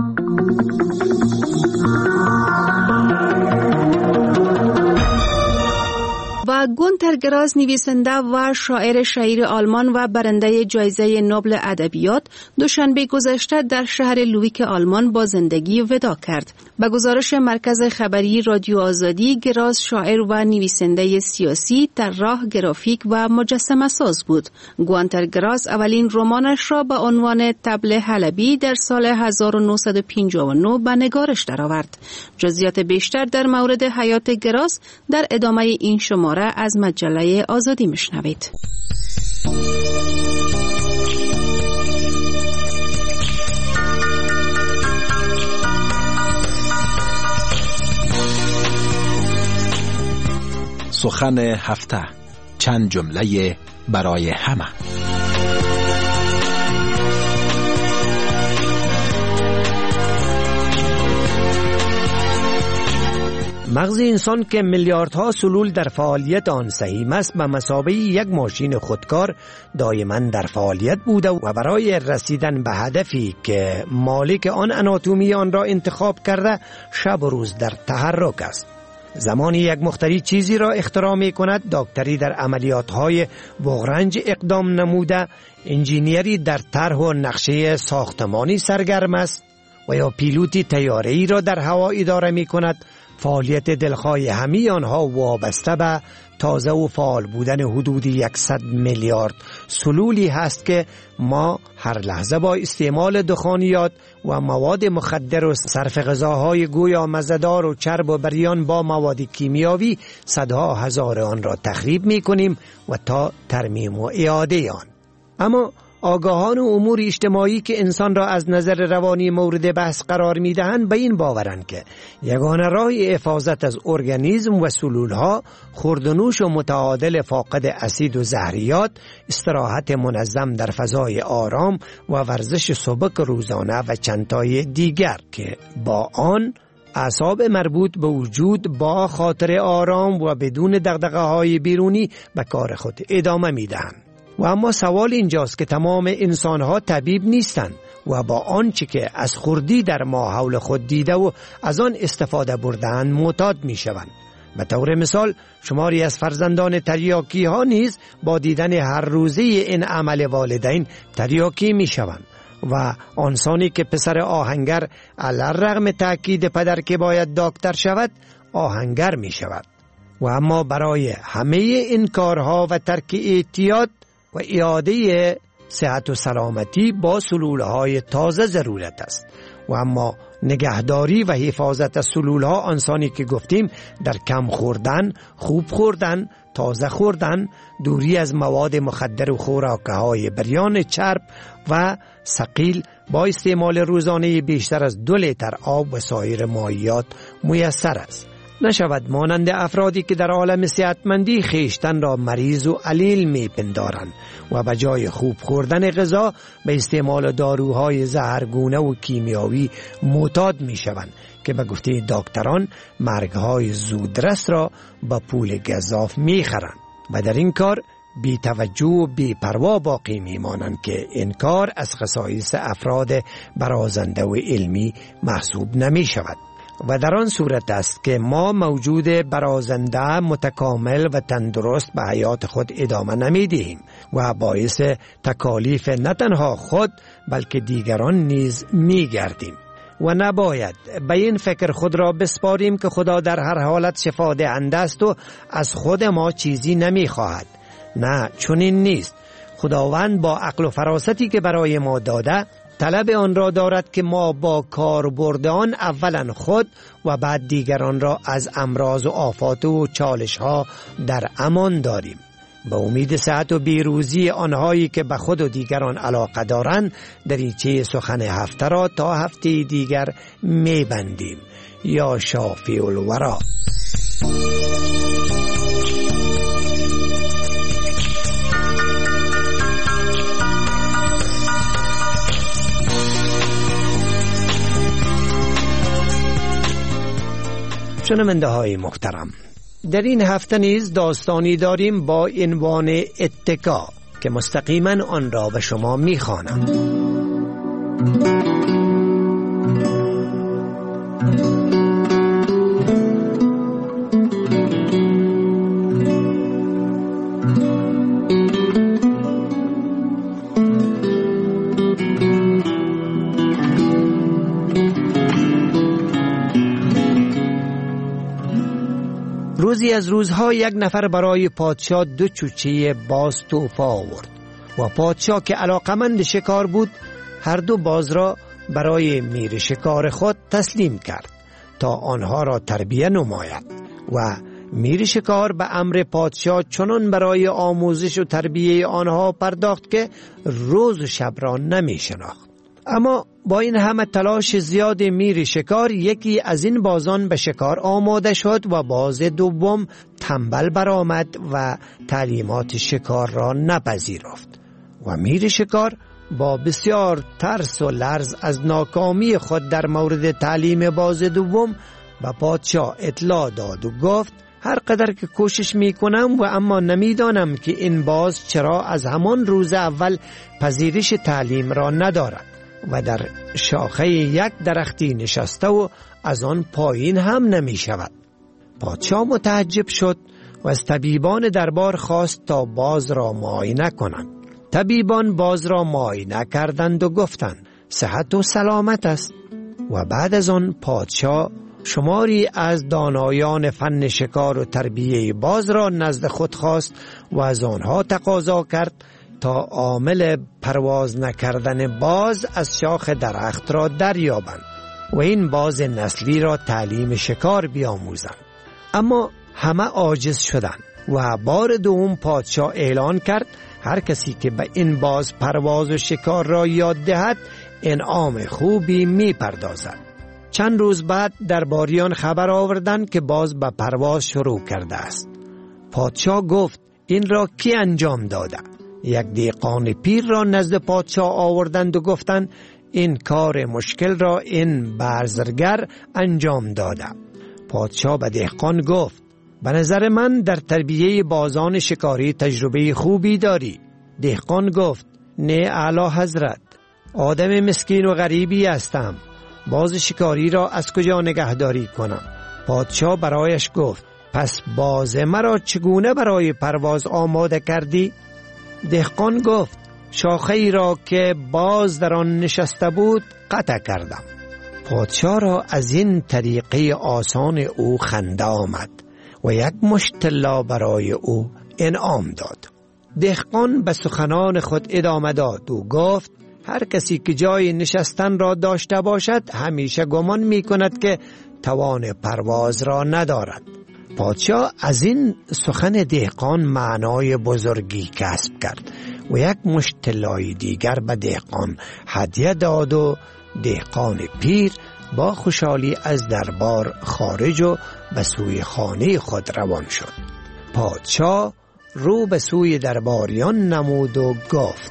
و گونتر گراز نویسنده و شاعر شهیر آلمان و برنده جایزه نوبل ادبیات دوشنبه گذشته در شهر لویک آلمان با زندگی وداع کرد. به گزارش مرکز خبری رادیو آزادی، گراز شاعر و نویسنده سیاسی، طراح گرافیک و مجسمه ساز بود. گونتر گراز اولین رمانش را با عنوان طبل حلبی در سال 1959 به نگارش درآورد. جزئیات بیشتر در مورد حیات گراز در ادامه این شماره از مجله آزادی میشنوید. سخن هفته، چند جمله برای همه. مغز انسان که میلیاردها سلول در فعالیت آن سهیم است به مثابه یک ماشین خودکار دائما در فعالیت بوده و برای رسیدن به هدفی که مالک آن اناتومی آن را انتخاب کرده شب و روز در تحرک است. زمانی یک مخترع چیزی را اختراع می کند، دکتری در عملیات‌های بغرنج اقدام نموده، انجینیری در طرح و نقشه ساختمانی سرگرم است و یا پیلوتی طیاره‌ای را در هوا اداره می کند. فعالیت دلخواه همه آنها وابسته به تازه و فعال بودن حدود 100 میلیارد سلولی هست که ما هر لحظه با استعمال دخانیات و مواد مخدر و صرف غذاهای گویا مزه‌دار و چرب و بریان با مواد کیمیاوی صدها هزار آن را تخریب می کنیم و تا ترمیم و اعاده آن. اما آگاهان و امور اجتماعی که انسان را از نظر روانی مورد بحث قرار می دهند به این باورند که یگانه راه حفاظت از ارگانیسم و سلولها خوردنوش و متعادل فاقد اسید و زهریات، استراحت منظم در فضای آرام و ورزش سبک روزانه و چندتای دیگر که با آن اعصاب مربوط به وجود با خاطر آرام و بدون دغدغه‌های بیرونی به کار خود ادامه می دهند. و اما سوال اینجاست که تمام انسانها طبیب نیستند و با آنچه که از خوردی در ما حول خود دیده و از آن استفاده بردند معتاد می شوند. به طور مثال شماری از فرزندان تریاکی ها نیز با دیدن هر روزه این عمل والدین تریاکی می شوند و آنسانی که پسر آهنگر علی‌الرغم تأکید پدر که باید دکتر شود آهنگر می شود. و اما برای همه این کارها و ترک اعتیاد و اعاده صحت و سلامتی با سلولهای تازه ضرورت است. و اما نگهداری و حفاظت از سلولها آنسانی که گفتیم در کم خوردن، خوب خوردن، تازه خوردن، دوری از مواد مخدر و خوراکهای بریان چرب و ثقیل با استعمال روزانه بیشتر از 2 لیتر آب و سایر مایعات میسر است. نشود مانند افرادی که در عالم صحتمندی خیشتن را مریض و علیل می پندارند و به جای خوب خوردن غذا به استعمال داروهای زهرگونه و کیمیاوی معتاد می شوند که به گفته دکتران مرگهای زودرس را با پول گزاف می خرند و در این کار بی توجه و بی پروا باقی می مانند که این کار از خصایص افراد برازنده و علمی محسوب نمی شود. و در آن صورت است که ما موجود برازنده متکامل و تندرست به حیات خود ادامه نمیدهیم و باعث تکالیف نه تنها خود بلکه دیگران نیز میگردیم و نباید به این فکر خود را بسپاریم که خدا در هر حالت شفا دهنده است و از خود ما چیزی نمیخواهد. نه، چنین نیست. خداوند با عقل و فراستی که برای ما داده طلب آن را دارد که ما با کاربرد آن اولا خود و بعد دیگران را از امراض و آفات و چالش ها در امان داریم. به امید صحت و پیروزی آنهایی که به خود و دیگران علاقه دارند دریچه سخن هفته را تا هفته دیگر میبندیم. یا شافی الورا. شنونده های محترم، در این هفته نیز داستانی داریم با عنوان اتکا که مستقیما آن را به شما می‌خوانم. روزی از روزها یک نفر برای پادشاه 2 چوچه باز تحفه آورد و پادشاه که علاقمند شکار بود هر 2 باز را برای میر شکار خود تسلیم کرد تا آنها را تربیت نماید و میر شکار به امر پادشاه چنان برای آموزش و تربیت آنها پرداخت که روز و شب را نمی شناخت. اما با این همه تلاش زیاد میر شکار یکی از این بازان به شکار آماده شد و باز دوم تنبل برآمد و تعلیمات شکار را نپذیرفت و میر شکار با بسیار ترس و لرز از ناکامی خود در مورد تعلیم باز دوم به پادشاه اطلاع داد و گفت هر قدر که کوشش می کنم و اما نمیدانم که این باز چرا از همان روز اول پذیرش تعلیم را ندارد و در شاخه یک درختی نشسته و از آن پایین هم نمی شود. پادشاه متعجب شد و از طبیبان دربار خواست تا باز را معاینه کنند. طبیبان باز را معاینه کردند و گفتند صحت و سلامت است. و بعد از آن پادشاه شماری از دانایان فن شکار و تربیه باز را نزد خود خواست و از آنها تقاضا کرد تا عامل پرواز نکردن باز از شاخ درخت را دریابند و این باز نسلی را تعلیم شکار بیاموزند. اما همه عاجز شدند و بار دوم پادشاه اعلان کرد هر کسی که به این باز پرواز و شکار را یاد دهد انعام خوبی می پردازد. چند روز بعد درباریان خبر آوردند که باز به پرواز شروع کرده است. پادشاه گفت این را کی انجام داده؟ یک دهقان پیر را نزد پادشاه آوردند و گفتند این کار مشکل را این بازرگر انجام داده. پادشاه به دهقان گفت به نظر من در تربیت بازان شکاری تجربه خوبی داری. دهقان گفت نه اعلی حضرت، آدم مسکین و غریبی هستم، باز شکاری را از کجا نگهداری کنم؟ پادشاه برایش گفت پس باز مرا چگونه برای پرواز آماده کردی؟ دهقان گفت شاخه ای را که باز در آن نشسته بود قطع کردم. پادشاه را از این طریقه آسان او خنده آمد و یک مشت طلا برای او انعام داد. دهقان به سخنان خود ادامه داد و گفت هر کسی که جای نشستن را داشته باشد همیشه گمان می کند که توان پرواز را ندارد. پادشاه از این سخن دهقان معنای بزرگی کسب کرد و یک مشت طلای دیگر به دهقان هدیه داد و دهقان پیر با خوشحالی از دربار خارج و به سوی خانه خود روان شد. پادشاه رو به سوی درباریان نمود و گفت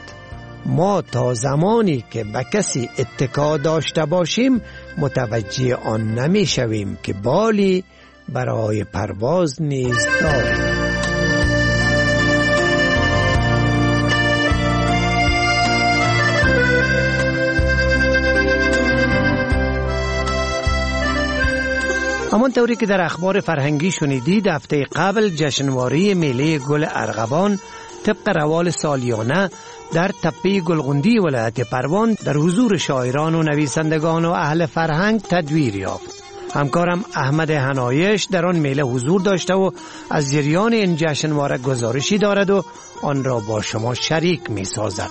ما تا زمانی که به کسی اتکا داشته باشیم متوجه آن نمی شویم که بالی برای پرواز نیز داریم. همانطوری که در اخبار فرهنگی شنیدید هفته قبل جشنواره میله گل ارغوان طبق روال سالیانه در تپه گلغندی ولایت پروان در حضور شاعران و نویسندگان و اهل فرهنگ تدویر یافت. همکارم احمد حنایش در آن میله حضور داشته و از جریان این جشنواره گزارشی دارد و آن را با شما شریک می سازد.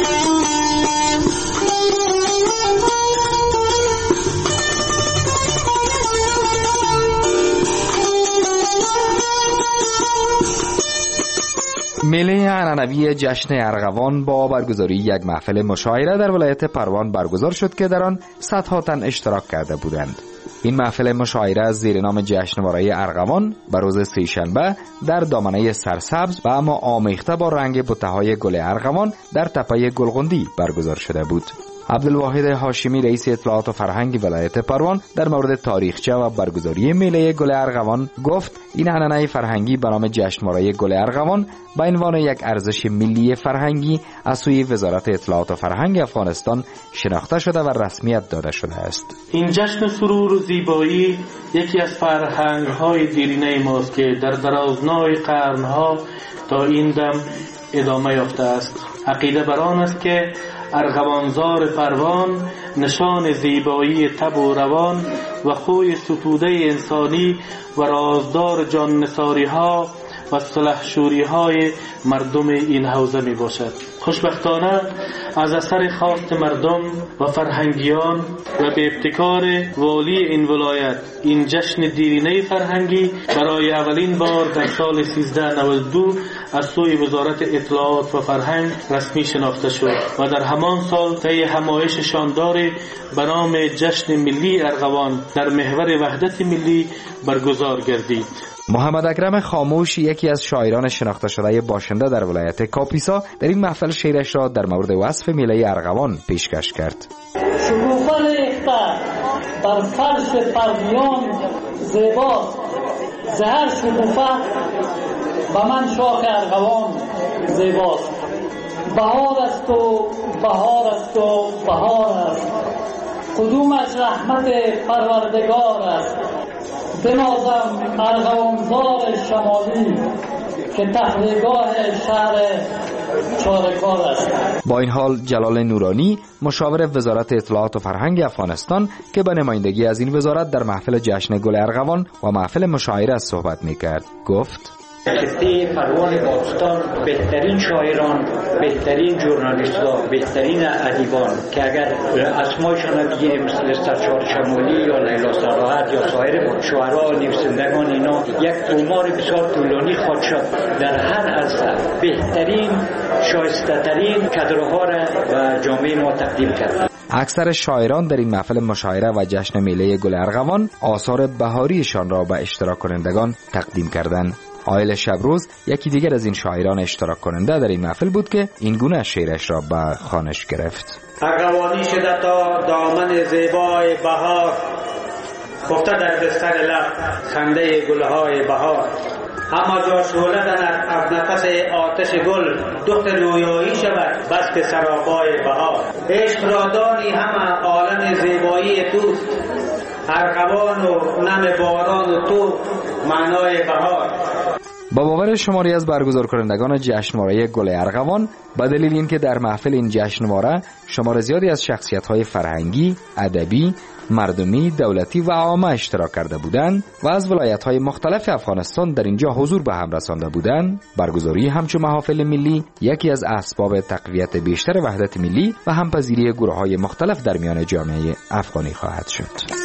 میله عنعنوی جشن ارغوان با برگزاری یک محفل مشاعره در ولایت پروان برگزار شد که در آن صدها تن اشتراک کرده بودند. این محفل مشاعره زیر نام جشنواره ارغوان به روز سه‌شنبه در دامنه سرسبز و اما آمیخته با رنگ بوته‌های گل ارغوان در تپه گلغندی برگزار شده بود. عبدالواحد هاشمی رئیس اطلاعات و فرهنگ ولایت پروان در مورد تاریخچه و برگزاری میله گل ارغوان گفت این عنعنه فرهنگی به نام جشنواره گل ارغوان به عنوان یک ارزش ملی فرهنگی از سوی وزارت اطلاعات و فرهنگ افغانستان شناخته شده و رسمیت داده شده است. این جشن سرور و زیبایی یکی از فرهنگ‌های دیرینه ماست که در درازنای قرن‌ها تا این دم ادامه یافته است. عقیده بر آن است که ارغوانزار پروان نشان زیبایی طبع و روان و خوی ستوده انسانی و رازدار جان نثاری ها و سلحشوری های مردم این حوزه می باشد. خوشبختانه از اثر خواست مردم و فرهنگیان و به ابتکار والی این ولایت این جشن دیرینه فرهنگی برای اولین بار در سال 1392 از سوی وزارت اطلاعات و فرهنگ رسمی شناخته شد و در همان سال طی همایش شانداری به نام جشن ملی ارغوان در محور وحدت ملی برگزار گردید. محمد اکرم خاموش یکی از شاعران شناخته شده باشنده در ولایت کاپیسا در این محفل شعرش را در مورد وصف میله ارغوان پیشکش کرد. شکوفه ریخته بر فرش پرویان زیباست، زهر شکوفه به من شاخ ارغوان زیباست. بهار است و بهار است و بهار است، قدومش رحمت پروردگار است. بنازم ارغوانزار شمالی که تحریگاه شهر چارکار است. با این حال جلال نورانی مشاور وزارت اطلاعات و فرهنگ افغانستان که به نمایندگی از این وزارت در محفل جشن گل ارغوان و محفل مشاعره صحبت میکرد گفت خطه پروان باستان بهترین شاعران، بهترین ژورنالیست‌ها، بهترین ادیبان که اگر اسمایشان بگیم مثل سرشار شمالی یا لیلا صراحت یا سایر شاعران نویسندگان اینا یک تومار بسیار طولانی خواهد شد در هر عرصه بهترین شایسته‌ترین کادرها را و جامعه ما تقدیم کرد. اکثر شاعران در این محفل مشاعره و جشن میله گل ارغوان آثار بهاریشان را به اشتراک کنندگان تقدیم کردند. آیل شبروز یکی دیگر از این شاعران اشتراک کننده در این محفل بود که این گونه شعرش را به خوانش گرفت. ارغوانی شده تا دامن زیبای بهار، خفته در بستر لب خنده گلهای بهار. اما جا شعله زند از نفس آتش گل، دخت رویایی شود بس که سرابای بهار. عشق را دانی همه عالم زیبایی توست، ارغوان و نم باران و تو معنای بهار. با باور شماری از برگزار کنندگان جشنواره گل ارغوان به دلیل اینکه در محفل این جشنواره شمار زیادی از شخصیت‌های فرهنگی، ادبی، مردمی، دولتی و عامه اشتراک کرده بودند و از ولایت‌های مختلف افغانستان در اینجا حضور به هم رسانده بودند، برگزاری همچون محافل ملی یکی از اسباب تقویت بیشتر وحدت ملی و همپذیری گروه‌های مختلف در میان جامعه افغانی خواهد شد.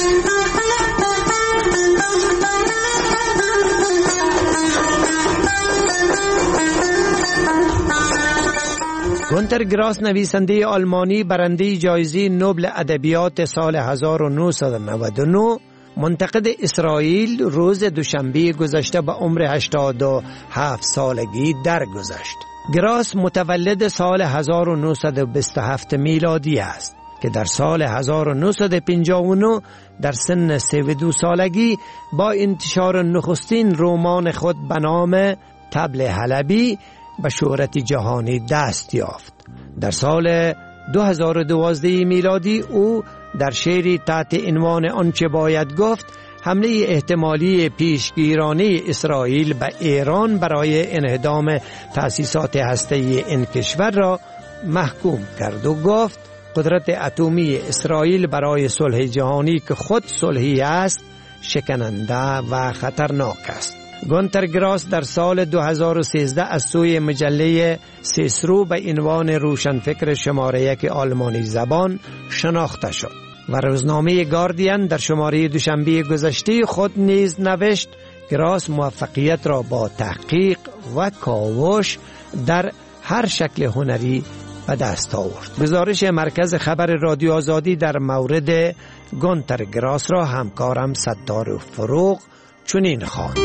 گونتر گراس نویسنده آلمانی برنده جایزه نوبل ادبیات سال 1999 منتقد اسرائیل روز دوشنبه گذشته به عمر 87 سالگی درگذشت. گراس متولد سال 1927 میلادی است که در سال 1959 در سن 32 سالگی با انتشار نخستین رمان خود به نام طبل حلبی به شهرت جهانی دست یافت. در سال 2012 میلادی او در شعری تحت عنوان آنچه باید گفت حمله احتمالی پیشگیرانه اسرائیل به ایران برای انهدام تأسیسات هسته‌ای این کشور را محکوم کرد و گفت قدرت اتمی اسرائیل برای صلح جهانی که خود صلحی است شکننده و خطرناک است. گونتر گراس در سال 2013 از سوی مجله سیسرو به عنوان روشنفکر شماره 1 آلمانی زبان شناخته شد و روزنامه گاردین در شماره دوشنبه گذشته خود نیز نوشت گراس موفقیت را با تحقیق و کاوش در هر شکل هنری به دست آورد. گزارش مرکز خبر رادیو آزادی در مورد گونتر گراس را همکارم ستار فروغ چنین خواند: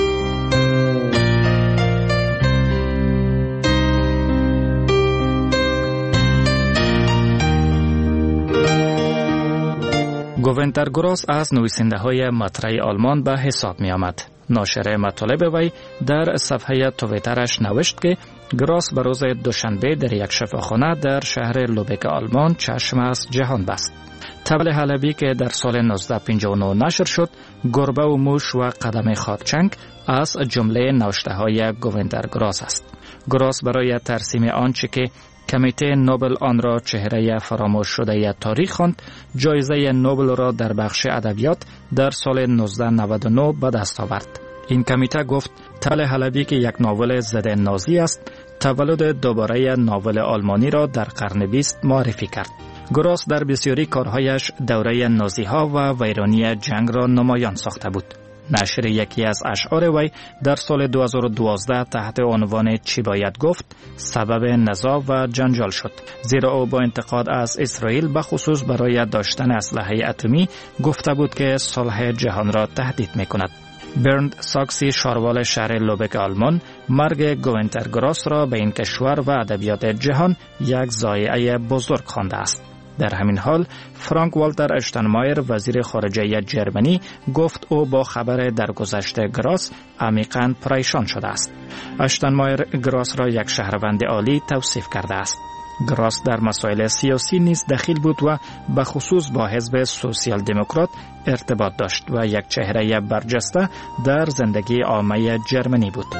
گونتر گراس از نویسنده های مطرح آلمان به حساب می آمد. ناشر مطالب وی در صفحه توییترش نوشت که گراس به روز دوشنبه در یک شفاخانه در شهر لوبک آلمان چشم از جهان بست. طبل حلبی که در سال 1959 نشر شد، گربه و موش و قدم خاکچنگ از جمله نوشته های گونتر گراس است. گراس برای ترسیم آنچه که کمیته نوبل آن را چهره فراموش شده تاریخ خواند، جایزه نوبل را در بخش ادبیات در سال 1999 به دست آورد. این کمیته گفت طبل حلبی که یک ناول ضد نازی است، تولد دوباره ناول آلمانی را در قرن 20 معرفی کرد. گراس در بسیاری کارهایش دوره نازی ها و ویرانی جنگ را نمایان ساخته بود. نشر یکی از اشعار وی در سال 2012 تحت عنوان چی باید گفت سبب نزاع و جنجال شد، زیرا او با انتقاد از اسرائیل به خصوص برای داشتن اسلحه اتمی گفته بود که صلح جهان را تهدید می‌کند. برند ساکسی شاروال شهر لوبک آلمان مرگ گونتر گراس را به این کشور و ادبیات جهان یک ضایعه بزرگ خوانده است. در همین حال فرانک والتر اشتنمایر وزیر خارجه جرمنی گفت او با خبر درگذشت گراس عمیقاً پریشان شده است. اشتنمایر گراس را یک شهروند عالی توصیف کرده است. گراس در مسائل سیاسی نیز دخیل بود و به خصوص با حزب سوسیال دموکرات ارتباط داشت و یک چهره برجسته در زندگی عامه جرمنی بود.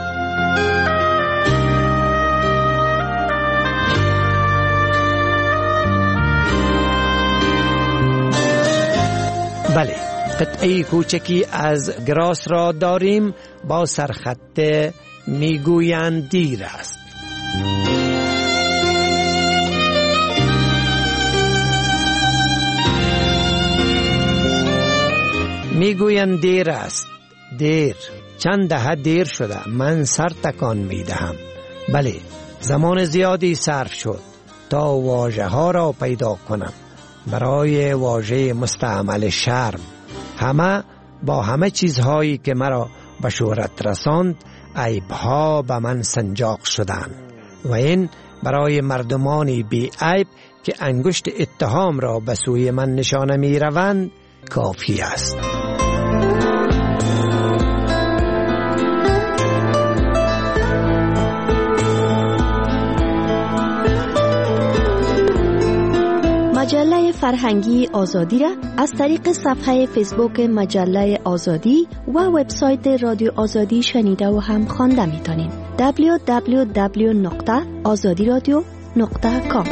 بله، قطعه کوچکی از گراس را داریم با سرخط میگویند دیر است. میگویند دیر است، دیر، چند دهه دیر شده، من سر تکان میدهم. بله، زمان زیادی صرف شد تا واژه ها را پیدا کنم. برای واژه مستعمل شرم، همه با همه چیزهایی که مرا به شهرت رساند عیبها به من سنجاق شدند و این برای مردمانی بی عیب که انگشت اتهام را به سوی من نشانه می روند کافی است. مجله فرهنگی آزادی را از طریق صفحه فیسبوک مجله آزادی و وبسایت رادیو آزادی شنیده و هم خوانده می‌تونید. www.azadiradio.com.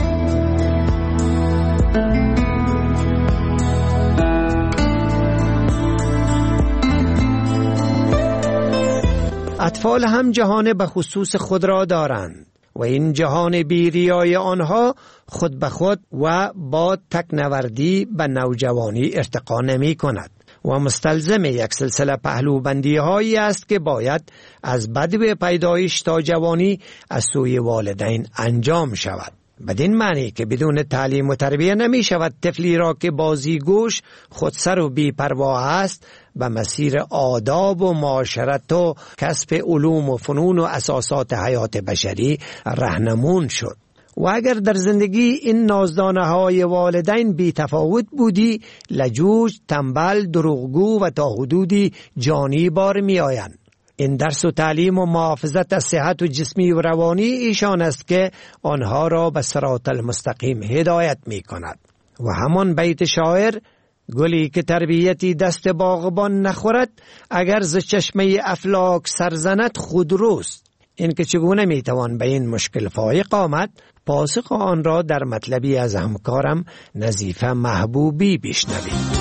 اطفال هم جهان به خصوص خود را دارند و این جهان بیریای آنها خود به خود و با تکنوردی به نوجوانی ارتقا نمی کند و مستلزم یک سلسله پهلوبندی هایی است که باید از بدو پیدایش تا جوانی از سوی والدین انجام شود. بدین معنی که بدون تعلیم و تربیه نمی شود طفلی را که بازیگوش، خودسر و بی پروا است به مسیر آداب و معاشرت و کسب علوم و فنون و اساسات حیات بشری راهنمون شد. و اگر در زندگی این نازدانه های والدین بی تفاوت بودی، لجوج، تنبل، دروغگو و تا حدودی جانی بار می آیند. این درس و تعلیم و محافظت از صحت و جسمی و روانی ایشان است که آنها را به صراط المستقیم هدایت می کند. و همان بیت شاعر، گلی که تربیتی دست باغبان نخورد اگر ز چشمه افلاک سرزند خودروست. اینکه چگونه میتوان به این مشکل فائق آمد، پاسخ آن را در مطلبی از همکارم نظیفه محبوبی بشنوید.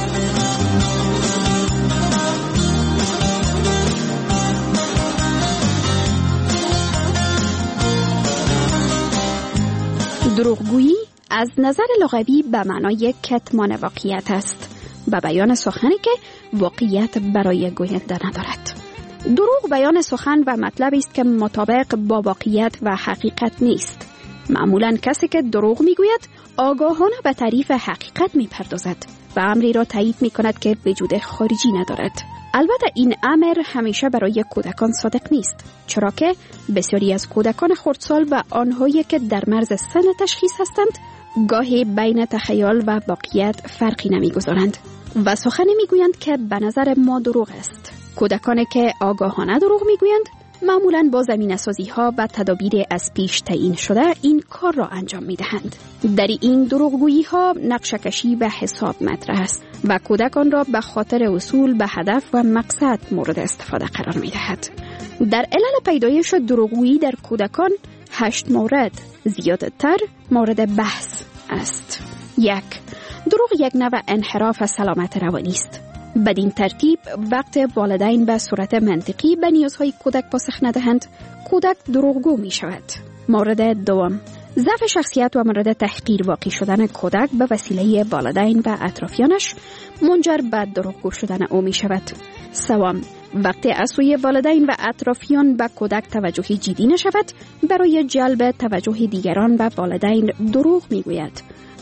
دروغگویی از نظر لغوی به معنای کتمان واقعیت است و بیان سخنی که واقعیت برای گوینده ندارد. دروغ بیان سخن و مطلبی است که مطابق با واقعیت و حقیقت نیست. معمولاً کسی که دروغ میگوید آگاهانه به تعریف حقیقت میپردازد و امری را تایید میکند که وجود خارجی ندارد. البته این امر همیشه برای کودکان صادق نیست، چرا که بسیاری از کودکان خردسال و آنهایی که در مرز سن تشخیص هستند گاهی بین تخیل و واقعیت فرقی نمیگذارند و سخنی میگویند که به نظر ما دروغ است. کودکانی که آگاهانه دروغ میگویند معمولاً با زمینه‌سازی ها و تدابیر از پیش تعیین شده این کار را انجام میدهند. در این دروغگویی ها نقشه کشی و حساب مطرح است و کودکان را به خاطر وصول به هدف و مقصد مورد استفاده قرار میدهد. در علل پیدایش دروغگویی در کودکان 8 مورد زیادتر مورد بحث است. 1. دروغ یک نوع انحراف سلامت روانی است. بدین ترتیب وقت والدین به صورت منطقی به نیازهای کودک پاسخ ندهند، کودک دروغگو می شود. مورد دوم، ضعف شخصیت و مورد تحقیر واقع شدن کودک به وسیله والدین و اطرافیانش منجر به دروغگو شدن او می شود. سوم، وقتی از سوی والدین و اطرافیان به کودک توجهی جدی نشود، برای جلب توجه دیگران و والدین دروغ می گوید.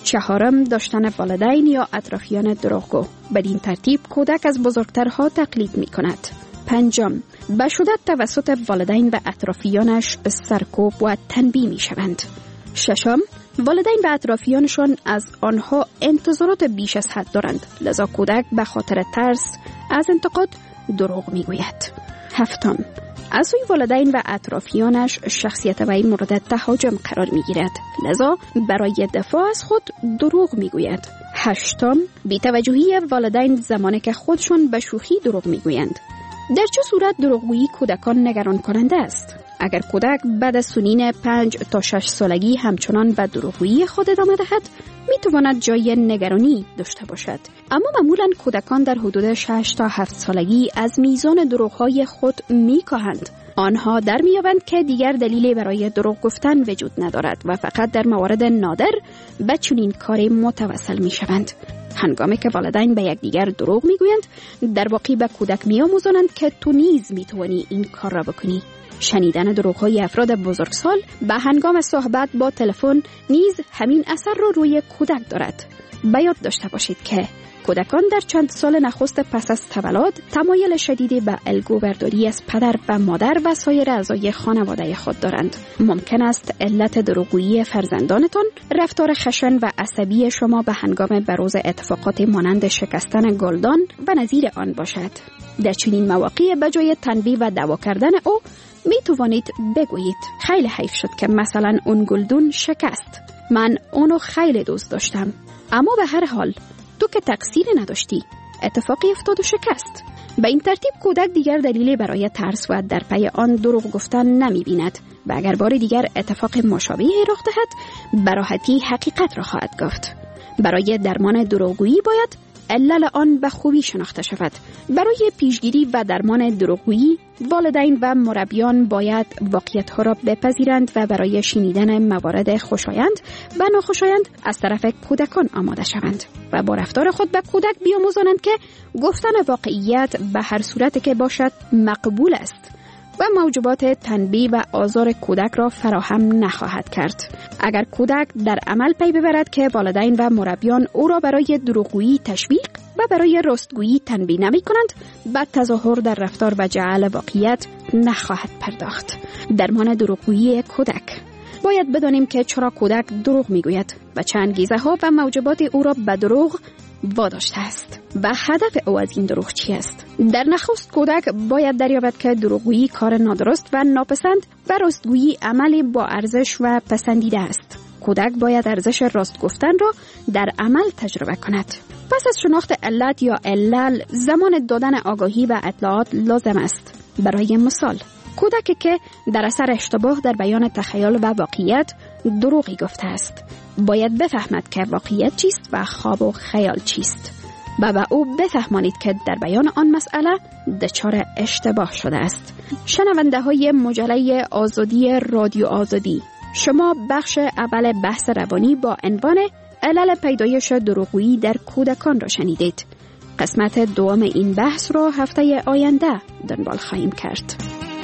4. داشتن والدین یا اطرافیان دروغگو. بدین ترتیب کودک از بزرگترها تقلید می کند. 5. به شدت توسط والدین و اطرافیانش سرکوب و تنبیه می شوند. 6. والدین و اطرافیانشان از آنها انتظارات بیش از حد دارند، لذا کودک به خاطر ترس از انتقاد دروغ می گوید. 7. از سوی والدین و اطرافیانش شخصیت وی مورد تهاجم قرار می گیرد، لذا برای دفاع از خود دروغ می گوید. 8. بی‌توجهی والدین زمانی که خودشون به شوخی دروغ می گویند. در چه صورت دروغگویی کودکان نگران کننده است؟ اگر کودک بعد از سنین 5 تا 6 سالگی همچنان به دروغگویی خود ادامه دهد، می تواند جای نگرانی داشته باشد. اما معمولاً کودکان در حدود 6 تا 7 سالگی از میزان دروغ‌های خود می‌کاهند. آنها در می‌یابند که دیگر دلیلی برای دروغ گفتن وجود ندارد و فقط در موارد نادر به چنین کاری متوسل می‌شوند. هنگامی که والدین به یکدیگر دروغ می‌گویند، در واقع به کودک می‌آموزانند که تو نیز می‌توانی این کار را بکنی. شنیدن دروغ‌های افراد بزرگسال به هنگام صحبت با تلفن نیز همین اثر را روی کودک دارد. به یاد داشته باشید که کودکان در چند سال نخست پس از تولد تمایل شدیدی به الگوبرداری از پدر و مادر و سایر اعضای خانواده خود دارند. ممکن است علت دروغگویی فرزندانتان رفتار خشن و عصبی شما به هنگام بروز اتفاقات مانند شکستن گلدان و نظیر آن باشد. در چنین مواقع به جای تنبیه و دعوا کردن او می توانید بگویید خیلی حیف شد که مثلا اون گلدون شکست. من اونو خیلی دوست داشتم، اما به هر حال تو که تقصیر نداشتی، اتفاقی افتاد و شکست. به این ترتیب کودک دیگر دلیلی برای ترس و در پی آن دروغ گفتن نمی بیند و اگر بار دیگر اتفاق مشابهی رخ دهد به راحتی حقیقت را خواهد گفت. برای درمان دروغگویی باید علل آن به خوبی شناخته شود. برای پیشگیری و درمان دروغگویی والدین و مربیان باید واقعیت‌ها را بپذیرند و برای شنیدن موارد خوشایند و ناخوشایند از طرف کودکان آماده شوند و با رفتار خود به کودک بیاموزانند که گفتن واقعیت به هر صورت که باشد مقبول است و موجبات تنبیه و آزار کودک را فراهم نخواهد کرد. اگر کودک در عمل پی ببرد که والدین و مربیان او را برای دروغگویی تشویق و برای راستگویی تنبیه نمی کنند، بعد تظاهر در رفتار و جعل واقعیت نخواهد پرداخت. درمان دروغگویی کودک. باید بدانیم که چرا کودک دروغ می گوید و چه انگیزه ها و موجبات او را به دروغ واداشته است و هدف او از این دروغ چی است. در نخست کودک باید دریابد که دروغگویی کار نادرست و ناپسند و راستگویی عملی با ارزش و پسندیده است. کودک باید ارزش راست گفتن را در عمل تجربه کند. پس از شناخت علت یا علل، زمان دادن آگاهی و اطلاعات لازم است. برای مثال، کودکی که در اثر اشتباه در بیان تخیل و واقعیت دروغی گفته است. باید بفهمد که واقعیت چیست و خواب و خیال چیست و به او بفهمانید که در بیان آن مسئله دچار اشتباه شده است. شنونده های مجله آزادی رادیو آزادی، شما بخش اول بحث روانی با عنوان علل پیدایش دروغگویی در کودکان را شنیدید. قسمت دوم این بحث را هفته آینده دنبال خواهیم کرد.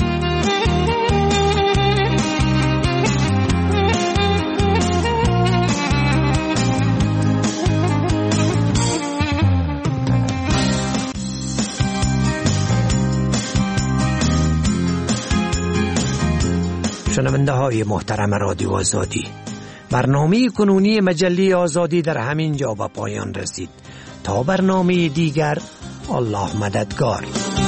شنونده های محترم رادیو آزادی، برنامه کنونی مجله آزادی در همین جا به پایان رسید. تا برنامه دیگر، الله مددگار.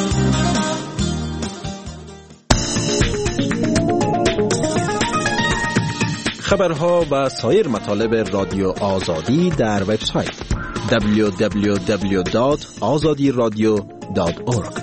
خبرها و سایر مطالب رادیو آزادی در وبسایت www.azadiradio.org